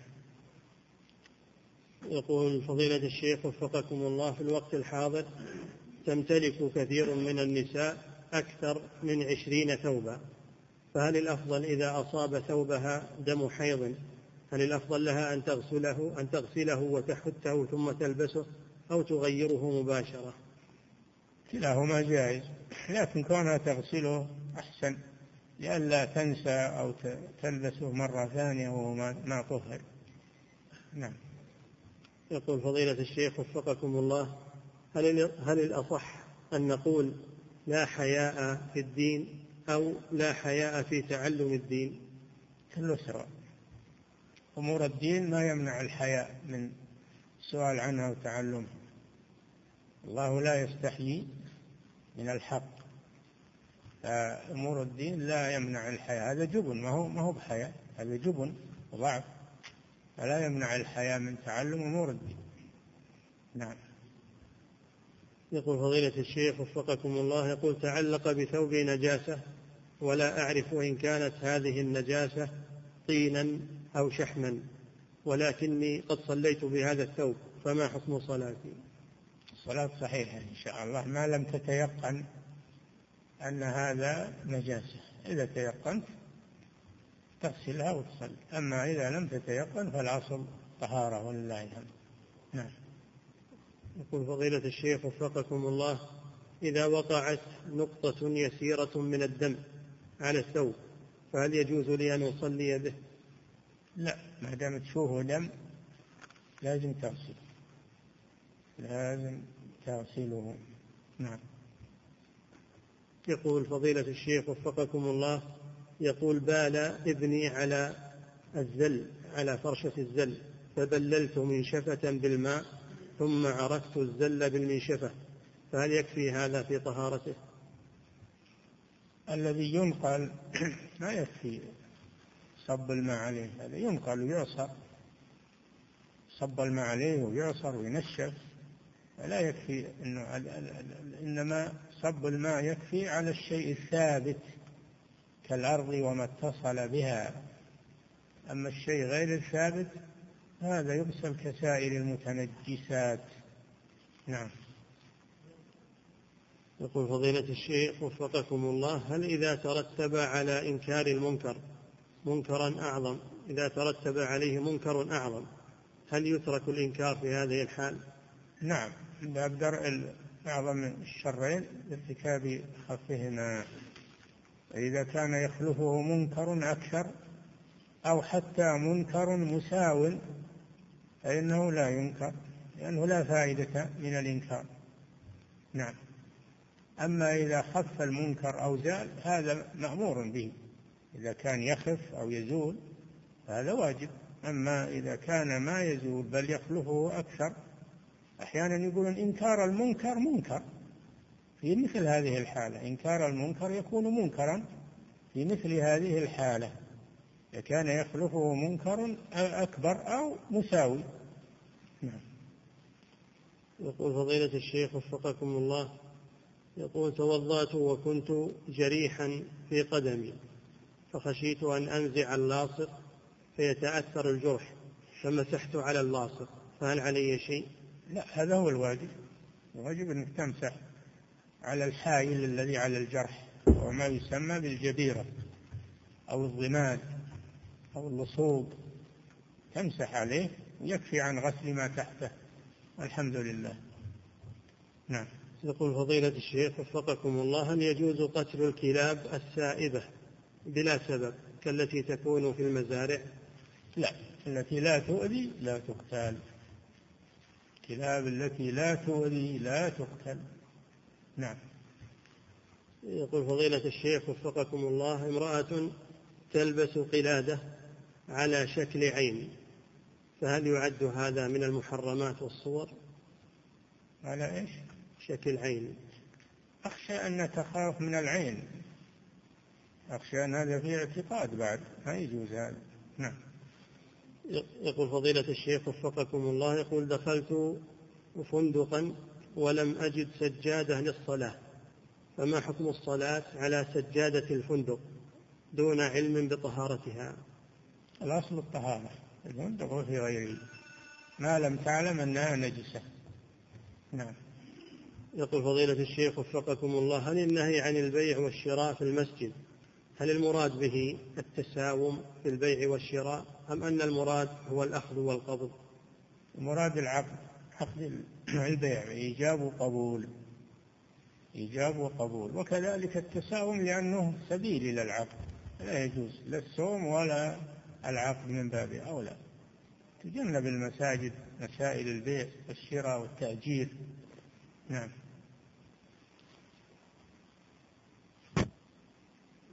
يقول فضيلة الشيخ وفقكم الله: في الوقت الحاضر تمتلك كثير من النساء أكثر من عشرين ثوبا، فهل الأفضل إذا أصاب ثوبها دم حيض هل الأفضل لها أن تغسله أن تغسله وتحته ثم تلبسه أو تغيره مباشرة؟ كلاهما جائز، لكن كونها تغسله أحسن لئلا تنسى أو تلبسه مرة ثانية وهو ما طهر. نعم. يقول فضيلة الشيخ وفقكم الله: هل هل الأصح أن نقول لا حياء في الدين أو لا حياء في تعلم الدين؟ كله سواء. أمور الدين ما يمنع الحياء من السؤال عنها وتعلمها. الله لا يستحيي من الحق، فأمور الدين لا يمنع الحياء. هذا جبن، ما هو ما هو بحياء، هذا جبن وضعف، فلا يمنع الحياء من تعلم أمور الدين. نعم. يقول فضيلة الشيخ وفقكم الله، يقول تعلق بثوبي نجاسة ولا أعرف إن كانت هذه النجاسة طينا أو شحما، ولكني قد صليت بهذا الثوب، فما حكم صلاتي؟ الصلاة صحيحة إن شاء الله ما لم تتيقن أن هذا نجاسة. إذا تيقنت تغسلها وتصلي، أما إذا لم تتيقن فالأصل طهارة ولله الحمد. نعم. يقول فضيلة الشيخ وفقكم الله، إذا وقعت نقطة يسيرة من الدم على الثوب فهل يجوز لي أن أصلي به؟ لا، ما دام تشوفه دم لازم تغسل، لازم تغسله. نعم. يقول فضيلة الشيخ وفقكم الله، يقول بال ابني على الزل، على فرشة الزل، فبللت منشفة بالماء ثم عرفت الزل بالمنشفة، فهل يكفي هذا في طهارته؟ الذي ينقل ما يكفي صب الماء عليه، هذا ينقل ويعصر، صب الماء عليه ويعصر وينشف، لا يكفي إنه، إنما صب الماء يكفي على الشيء الثابت كالأرض وما اتصل بها، أما الشيء غير الثابت هذا يغسل كسائر المتنجسات. نعم. يقول فضيلة الشيخ وفقكم الله، هل إذا ترتب على إنكار المنكر منكرا أعظم، إذا ترتب عليه منكر أعظم هل يترك الإنكار في هذه الحال؟ نعم، باب درء أعظم الشرين لارتكاب خفهما. إذا كان يخلفه منكر أكثر أو حتى منكر مساو فإنه لا ينكر، لأنه لا فائدة من الإنكار. نعم. أما إذا خف المنكر أو زال هذا مأمور به، إذا كان يخف أو يزول هذا واجب. أما إذا كان ما يزول بل يخلفه أكثر، أحيانا يقولون إنكار المنكر منكر في مثل هذه الحالة، إنكار المنكر يكون منكرا في مثل هذه الحالة إذا كان يخلفه منكر أكبر أو مساوي. نعم. يقول فضيلة الشيخ وفقكم الله، يقول توضأت وكنت جريحا في قدمي فخشيت أن أنزع اللاصق فيتأثر الجرح فمسحت على اللاصق، فهل علي شيء؟ لا، هذا هو الواجب، الواجب أنك تمسح على الحائل الذي على الجرح وما يسمى بالجبيرة أو الضماد أو اللصوق، تمسح عليه يكفي عن غسل ما تحته والحمد لله. نعم. يقول فضيلة الشيخ وفقكم الله، هل يجوز قتل الكلاب السائبة بلا سبب كالتي تكون في المزارع؟ لا، التي لا تؤذي لا تقتل، الكلاب التي لا تؤذي لا تقتل. نعم. يقول فضيلة الشيخ وفقكم الله، امرأة تلبس قلادة على شكل عين، فهل يعد هذا من المحرمات والصور؟ على إيش؟ شكل عين. أخشى أن تخاف من العين، أخشى أن هذا فيه اعتقاد بعد، ما يجوز هذا. نعم. يقول فضيلة الشيخ وفقكم الله، يقول دخلت فندقا ولم أجد سجادة للصلاة، فما حكم الصلاة على سجادة الفندق دون علم بطهارتها؟ الأصل الطهارة الفندق وفي غيره ما لم تعلم أنها نجسة. نعم. يقول فضيلة الشيخ وفقكم الله، هل النهي عن البيع والشراء في المسجد هل المراد به التساوم في البيع والشراء أم أن المراد هو الأخذ والقبض؟ المراد العقد، عقد البيع، إيجاب وقبول، إيجاب وقبول، وكذلك التساوم لأنه سبيل إلى العقد، لا يجوز لا السوم ولا العقد من باب أولى. تجنب المساجد مسائل البيع والشراء والتأجير. نعم.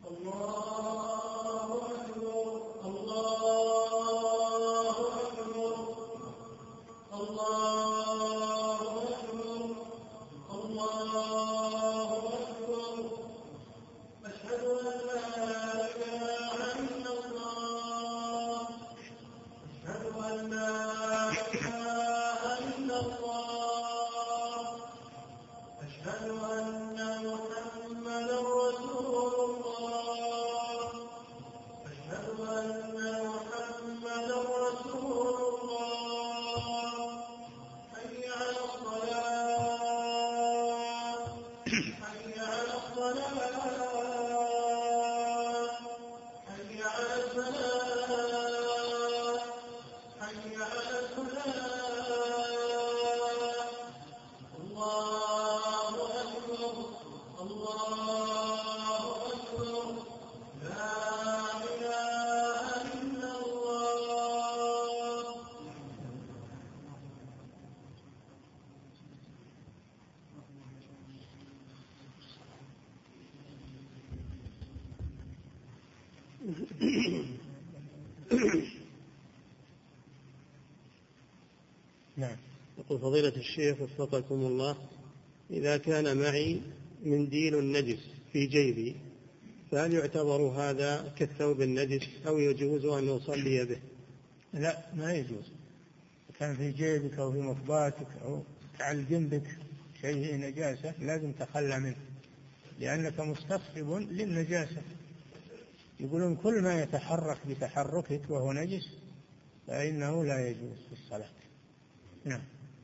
نعم. يقول فضيلة الشيخ وفقكم الله: إذا كان معي منديل نجس في جيبي فهل يعتبر هذا كالثوب النجس أو يجوز أن أصلي به؟ لا، ما يجوز. كان في جيبك أو في مصباتك أو على جنبك شيء نجاسة لازم تخلى منه، لأنك مستصحب للنجاسة. يقولون كل ما يتحرك بتحركك وهو نجس فإنه لا يجوز في الصلاة. نعم.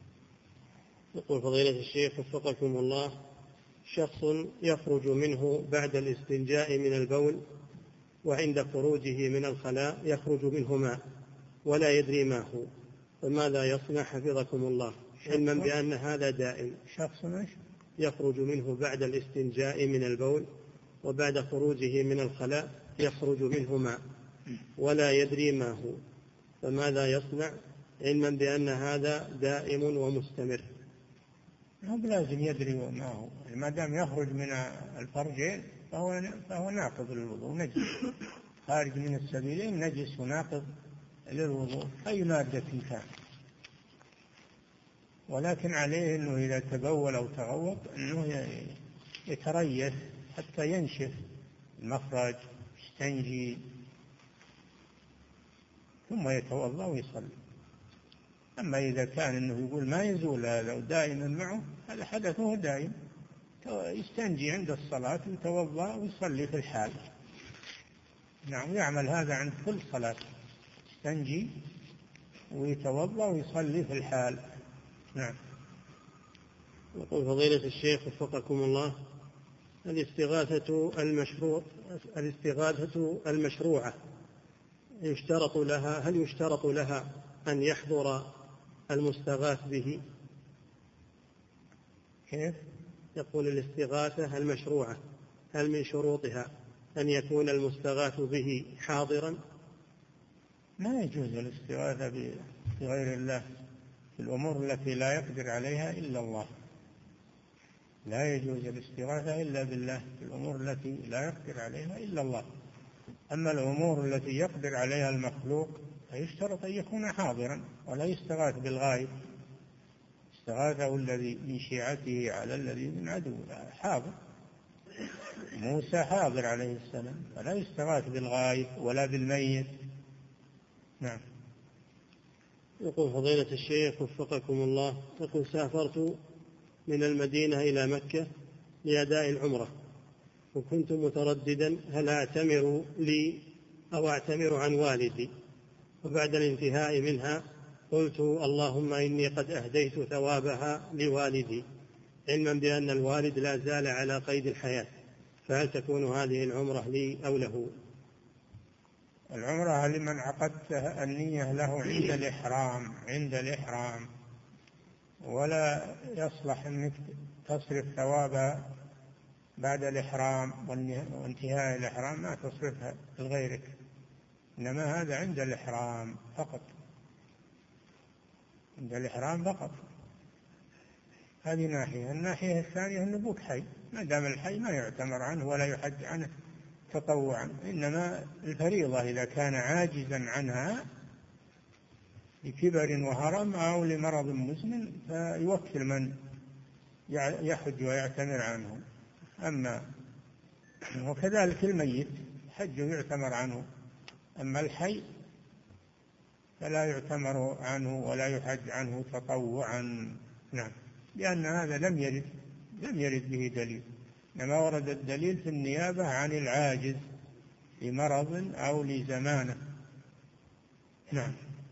يقول فضيلة الشيخ وفقكم الله: شخص يخرج منه بعد الاستنجاء من البول وعند خروجه من الخلاء يخرج منه ماء ولا يدري ما هو، فماذا يصنع حفظكم الله، علما بأن هذا دائم؟ شخص يخرج منه بعد الاستنجاء من البول وبعد خروجه من الخلاء يخرج منه ماء ولا يدري ما هو، فماذا يصنع علما بأن هذا دائم ومستمر؟ هو لازم يدري ما هو، ما دام يخرج من الفرجين فهو فهو ناقض للوضوء، نجس خارج من السبيلين، نجس وناقض للوضوء أي مادة كان. ولكن عليه أنه إذا تبول أو تغوط أنه يتريث حتى ينشف المخرج، يستنجي ثم يتوضأ ويصلي. أما إذا كان أنه يقول ما يزول هذا ودائما معه، هذا حدثه دائم، يستنجي عند الصلاة ويتوضأ ويصلي في الحال. نعم، يعمل هذا عند كل صلاة، يستنجي ويتوضأ ويصلي في الحال. نعم. يقول فضيلة الشيخ وفقكم الله: الاستغاثة المشروع الاستغاثة المشروعة يشترط لها هل يشترط لها أن يحضر المستغاث به؟ كيف؟ يقول الاستغاثة المشروعة هل من شروطها أن يكون المستغاث به حاضرا؟ ما يجوز الاستغاثة بغير الله في الأمور التي لا يقدر عليها إلا الله. لا يجوز الاستغاثة إلا بالله في الأمور التي لا يقدر عليها إلا الله. أما الأمور التي يقدر عليها المخلوق فيشترط أن يكون حاضرا ولا يستغاث بالغائب. استغاثه الذي من شيعته على الذي من عدو حاضر. موسى حاضر عليه السلام، فلا يستغاث بالغائب ولا بالميت. نعم. يقول فضيلة الشيخ وفقكم الله: يقول سافرت من المدينة إلى مكة لأداء العمرة، وكنت مترددا هل أعتمر لي أو أعتمر عن والدي، وبعد الانتهاء منها قلت اللهم إني قد أهديت ثوابها لوالدي، علما بأن الوالد لا زال على قيد الحياة، فهل تكون هذه العمرة لي أو له؟ العمرة لمن عقدت النية له عند الإحرام عند الإحرام ولا يصلح أنك تصرف ثوابها بعد الإحرام وانتهاء الإحرام، ما تصرفها لغيرك، إنما هذا عند الإحرام فقط، عند الإحرام فقط. هذه ناحية. الناحية الثانية أن أبوك حي، ما دام الحي ما يعتمر عنه ولا يحج عنه تطوعا، إنما الفريضة إذا كان عاجزا عنها لكبر وهرم أو لمرض مزمن فيوكل من يحج ويعتمر عنه. أما وكذلك الميت حج يعتمر عنه، أما الحي فلا يعتمر عنه ولا يحج عنه تطوعا. نعم، لأن هذا لم يرد لم يرد به دليل، إنما ورد الدليل في النيابة عن العاجز لمرض أو لزمانة. نعم.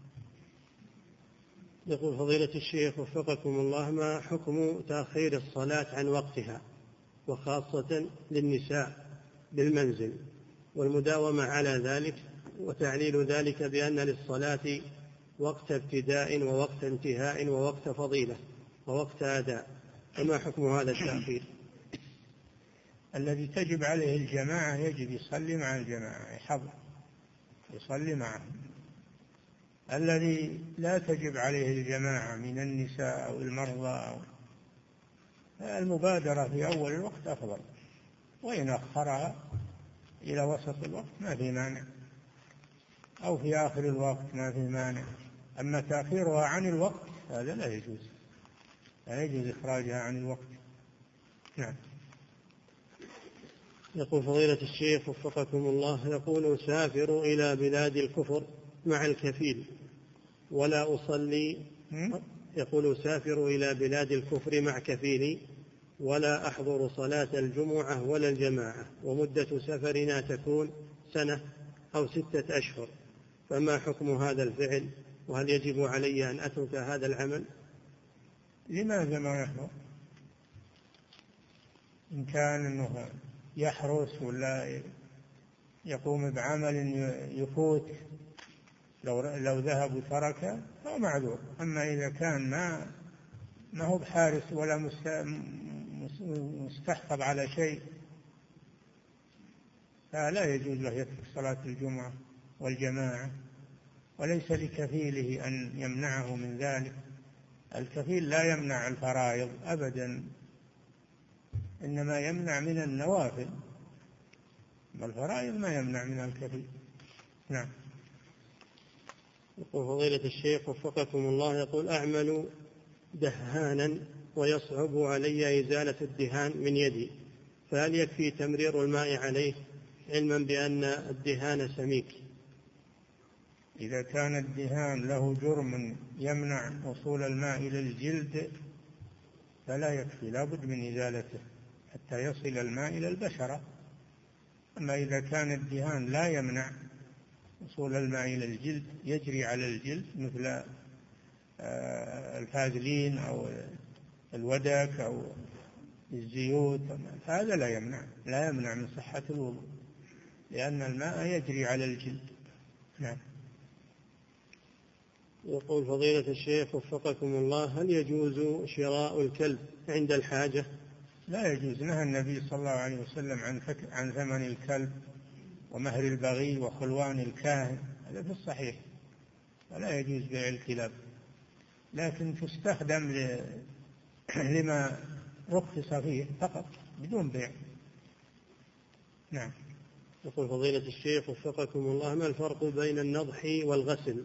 يقول فضيلة الشيخ وفقكم الله: ما حكم تأخير الصلاة عن وقتها وخاصة للنساء بالمنزل والمداومة على ذلك، وتعليل ذلك بأن للصلاة وقت ابتداء ووقت انتهاء ووقت فضيلة ووقت أداء، فما حكم هذا التأخير؟ الذي تجب عليه الجماعة يجب يصلي مع الجماعة، يحضر يصلي معهم. الذي لا تجب عليه الجماعة من النساء أو المرضى أو المبادرة في أول الوقت أفضل، وإن أخرها إلى وسط الوقت ما في مانع، أو في آخر الوقت ما في مانع. أما تأخيرها عن الوقت هذا لا يجوز، لا يجوز إخراجها عن الوقت. نعم. يقول فضيلة الشيخ وفقكم الله: يقول سافر إلى بلاد الكفر مع الكفيل ولا أصلي يقول سافر إلى بلاد الكفر مع كفيلي ولا أحضر صلاة الجمعة ولا الجماعة، ومدة سفرنا تكون سنة أو ستة أشهر، فما حكم هذا الفعل؟ وهل يجب علي أن أترك هذا العمل؟ لماذا ما يحضر؟ إن كان أنه يحرس ولا يقوم بعمل يفوت لو لو ذهب وترك فهو معذور. أما إذا كان ما ما هو بحارس ولا مستحفظ على شيء فلا يجوز له يترك صلاة الجمعة والجماعة، وليس لكفيله أن يمنعه من ذلك. الكفيل لا يمنع الفرائض أبدا، إنما يمنع من النوافل، والفرائض ما يمنع من الكفيل. نعم. يقول فضيلة الشيخ وفقكم الله: يقول أعمل دهانا ويصعب علي إزالة الدهان من يدي، فهل يكفي تمرير الماء عليه علما بأن الدهان سميك؟ إذا كان الدهان له جرم يمنع وصول الماء إلى الجلد فلا يكفي، لا بد من إزالته حتى يصل الماء إلى البشرة. أما إذا كان الدهان لا يمنع وصول الماء إلى الجلد يجري على الجلد مثل الفازلين أو الودك أو الزيوت، هذا لا يمنع لا يمنع من صحة الوضوء، لأن الماء يجري على الجلد. نعم. يقول فضيلة الشيخ وفقكم الله: هل يجوز شراء الكلب عند الحاجة؟ لا يجوز، نهى النبي صلى الله عليه وسلم عن فك... عن ثمن الكلب ومهر البغي وخلوان الكاهن، هذا في الصحيح، ولا يجوز بيع الكلاب، لكن تستخدم ل... لما رخص فيه فقط بدون بيع. نعم. يقول فضيلة الشيخ وفقكم الله: ما الفرق بين النضح والغسل؟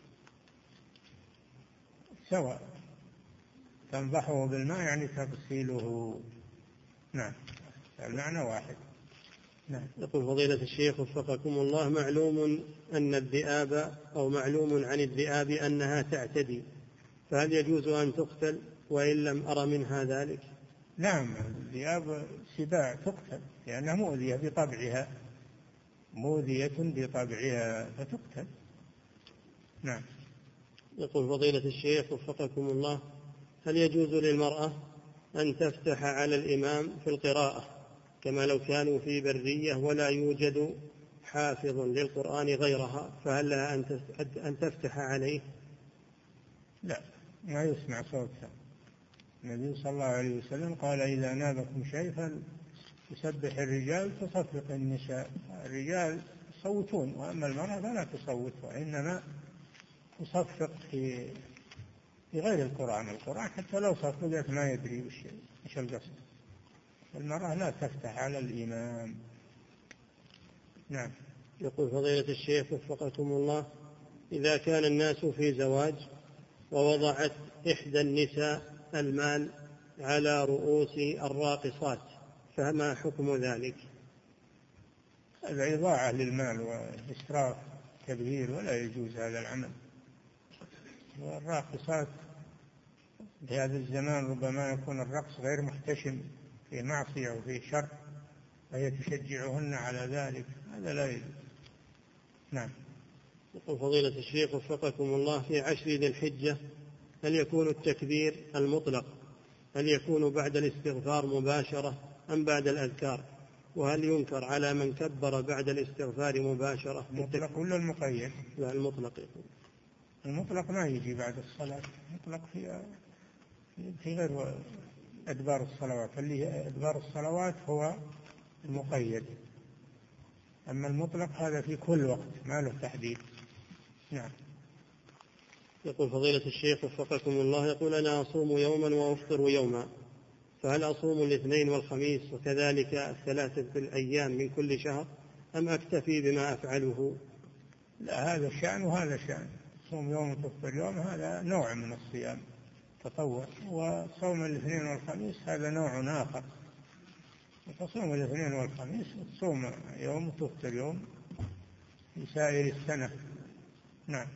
سواء، تنضحه بالماء يعني تغسيله. نعم، المعنى واحد. نعم. يقول فضيلة الشيخ وفقكم الله: معلوم أن الذئاب أو معلوم عن الذئاب أنها تعتدي، فهل يجوز أن تقتل وإن لم أرى منها ذلك؟ نعم، الذئاب سباع تقتل لأنها مؤذية بطبعها، مؤذية بطبعها فتقتل. نعم. يقول فضيلة الشيخ وفقكم الله: هل يجوز للمرأة أن تفتح على الإمام في القراءة كما لو كانوا في برية ولا يوجد حافظ للقرآن غيرها، فهل لها أن تفتح عليه؟ لا، ما يسمع صوتها. النبي صلى الله عليه وسلم قال: إذا نابكم شيء فليسبح الرجال تصفق النساء. الرجال يصوتون، وأما المرأة فلا تصوت، وإنما تصفق في في غير القرآن. القرآن حتى لو صفقت ما يدري وش القصد. المرأة لا تفتح على الإمام. نعم. يقول فضيلة الشيخ وفقكم الله: إذا كان الناس في زواج ووضعت إحدى النساء المال على رؤوس الراقصات فما حكم ذلك؟ هذا إضاعة للمال وإسراف كبير ولا يجوز هذا العمل. والراقصات في هذا الزمان ربما يكون الرقص غير محتشم، في معصية وفي شر، فهي تشجعهن على ذلك، هذا لا يجوز. نعم. يقول فضيلة الشيخ وفقكم الله: في عشر ذي الحجة هل يكون التكبير المطلق هل يكون بعد الاستغفار مباشرة أم بعد الأذكار؟ وهل ينكر على من كبر بعد الاستغفار مباشرة؟ المطلق ولا المقيد؟ لا، المطلق. يقول المطلق ما يجي بعد الصلاة، المطلق في في غير أدبار الصلوات، اللي أدبار الصلوات هو المقيد، أما المطلق هذا في كل وقت ما له تحديد. نعم. يقول فضيلة الشيخ وفقكم الله: يقول أنا أصوم يوما وأفطر يوما، فهل أصوم الاثنين والخميس وكذلك الثلاثة الأيام من كل شهر أم أكتفي بما أفعله؟ لا، هذا شأن وهذا شأن. صوم يوم وتفطر يوم هذا نوع من الصيام تطوع، وصوم الاثنين والخميس هذا نوع آخر. تصوم الاثنين والخميس وتصوم يوم وتفطر يوم في سائر السنة. نعم.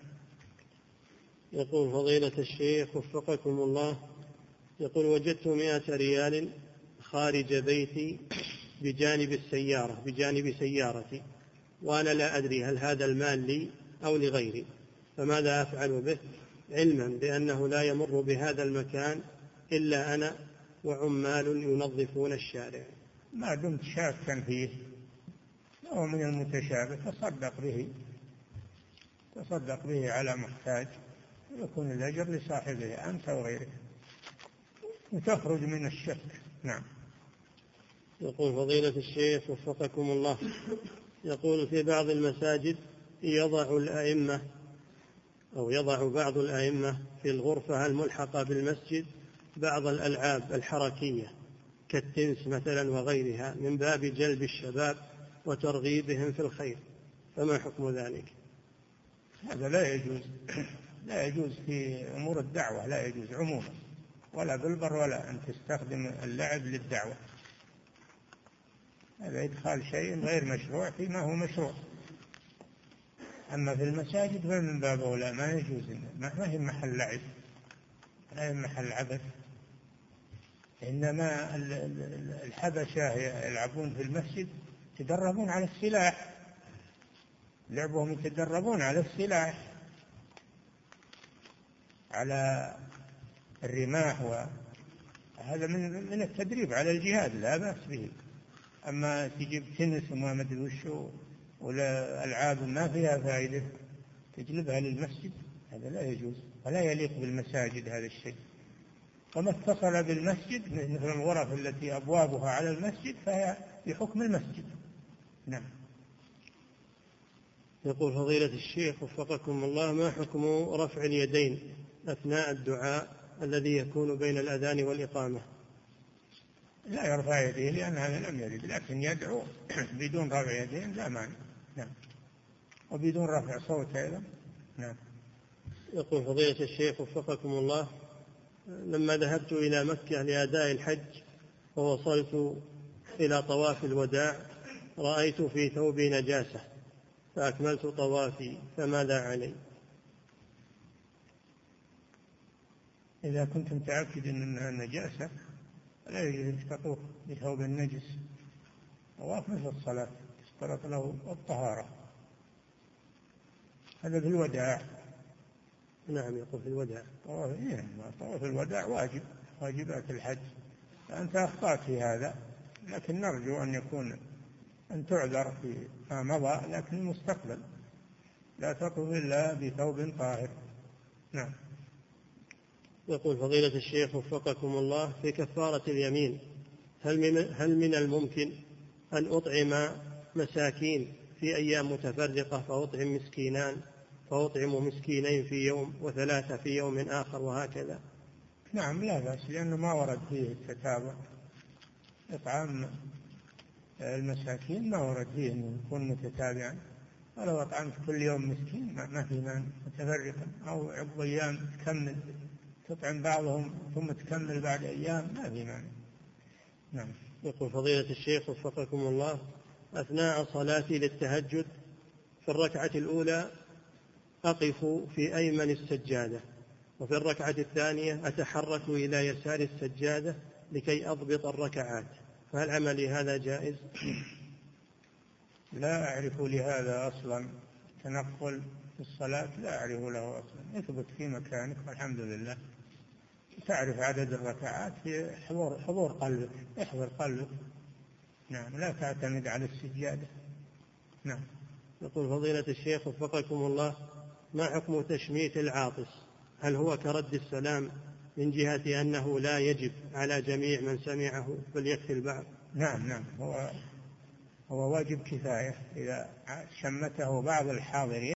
يقول فضيلة الشيخ وفقكم الله: يقول وجدت مئة ريال خارج بيتي بجانب السيارة بجانب سيارتي، وأنا لا أدري هل هذا المال لي أو لغيري، فماذا أفعل به علما بأنه لا يمر بهذا المكان إلا أنا وعمال ينظفون الشارع؟ ما دمت شاكا فيه أو من المتشابه تصدق به تصدق به على محتاج، ويكون الأجر لصاحبه أنت وغيرك، وتخرج من الشك. نعم. يقول فضيلة الشيخ وفقكم الله: يقول في بعض المساجد يضع الأئمة أو يضع بعض الأئمة في الغرفة الملحقة بالمسجد بعض الألعاب الحركية كالتنس مثلا وغيرها من باب جلب الشباب وترغيبهم في الخير، فما حكم ذلك؟ هذا لا يجوز، لا يجوز في أمور الدعوة، لا يجوز عموما، ولا بالبر ولا أن تستخدم اللعب للدعوة. هذا إدخال شيء غير مشروع فيما هو مشروع. أما في المساجد فمن باب أولى ما يجوز، ما هي محل لعب، ما هي محل عبث. إنما الحبشة يلعبون في المسجد يتدربون على السلاح، لعبهم يتدربون على السلاح، على الرماح، وهذا من من التدريب على الجهاد لا بأس به. أما تجيب تنس وما مدري وشو ولا ألعاب ما فيها فائدة تجلبها للمسجد، هذا لا يجوز ولا يليق بالمساجد هذا الشيء. وما اتصل بالمسجد مثل الغرف التي أبوابها على المسجد فهي بحكم المسجد. نعم. يقول فضيلة الشيخ وفقكم الله: ما حكم رفع اليدين أثناء الدعاء الذي يكون بين الأذان والإقامة؟ لا يرفع يديه لأن هذا لم يرد، لكن يدعو بدون رفع يدين لا مانع. نعم. وبدون رفع صوت أيضا. نعم. يقول فضيلة الشيخ وفقكم الله: لما ذهبت إلى مكة لأداء الحج ووصلت إلى طواف الوداع رأيت في ثوبي نجاسة فأكملت طوافي، فماذا علي؟ إذا كنت متأكد أنها نجاسة لا يجوز أن تطوف بثوب النجس. طواف مثل الصلاة اشترط له الطهارة، هذا في الوداع. نعم. يقول في الوداع. طواف إيه؟ طواف الوداع واجب، واجبات الحج، فأنت أخطأت في هذا، لكن نرجو أن يكون أن تعذر في ما مضى، لكن المستقبل لا تطوف إلا بثوب طاهر. نعم. يقول فضيلة الشيخ وفقكم الله: في كفارة اليمين هل من, هل من الممكن أن أطعم مساكين في أيام متفرقة فأطعم مسكينان فأطعم مسكينين في يوم وثلاثة في يوم آخر وهكذا؟ نعم لا بأس، لأنه ما ورد فيه التتابع. إطعام المساكين ما ورد فيه أنه يكون متتابعا، ولو أطعمت كل يوم مسكين ما في مانع، متفرقا أو عقب أيام تكمل تطعم بعضهم ثم تكمل بعد أيام ما في مانع. نعم. يقول فضيلة الشيخ وفقكم الله: أثناء صلاتي للتهجد في الركعة الأولى أقف في أيمن السجادة، وفي الركعة الثانية أتحرك إلى يسار السجادة لكي أضبط الركعات، فهل عملي هذا جائز؟ لا أعرف لهذا أصلا، تنقل في الصلاة لا أعرف له أصلا، اثبت في مكانك والحمد لله. تعرف عدد الركعات في حضور, حضور قلبك، احضر قلبك. نعم، لا تعتمد على السجادة. نعم. يقول فضيلة الشيخ وفقكم الله: ما حكم تشميت العاطس؟ هل هو كرد السلام من جهة أنه لا يجب على جميع من سمعه بل يكفي البعض؟ نعم نعم، هو هو واجب كفاية، إذا شمته بعض الحاضرين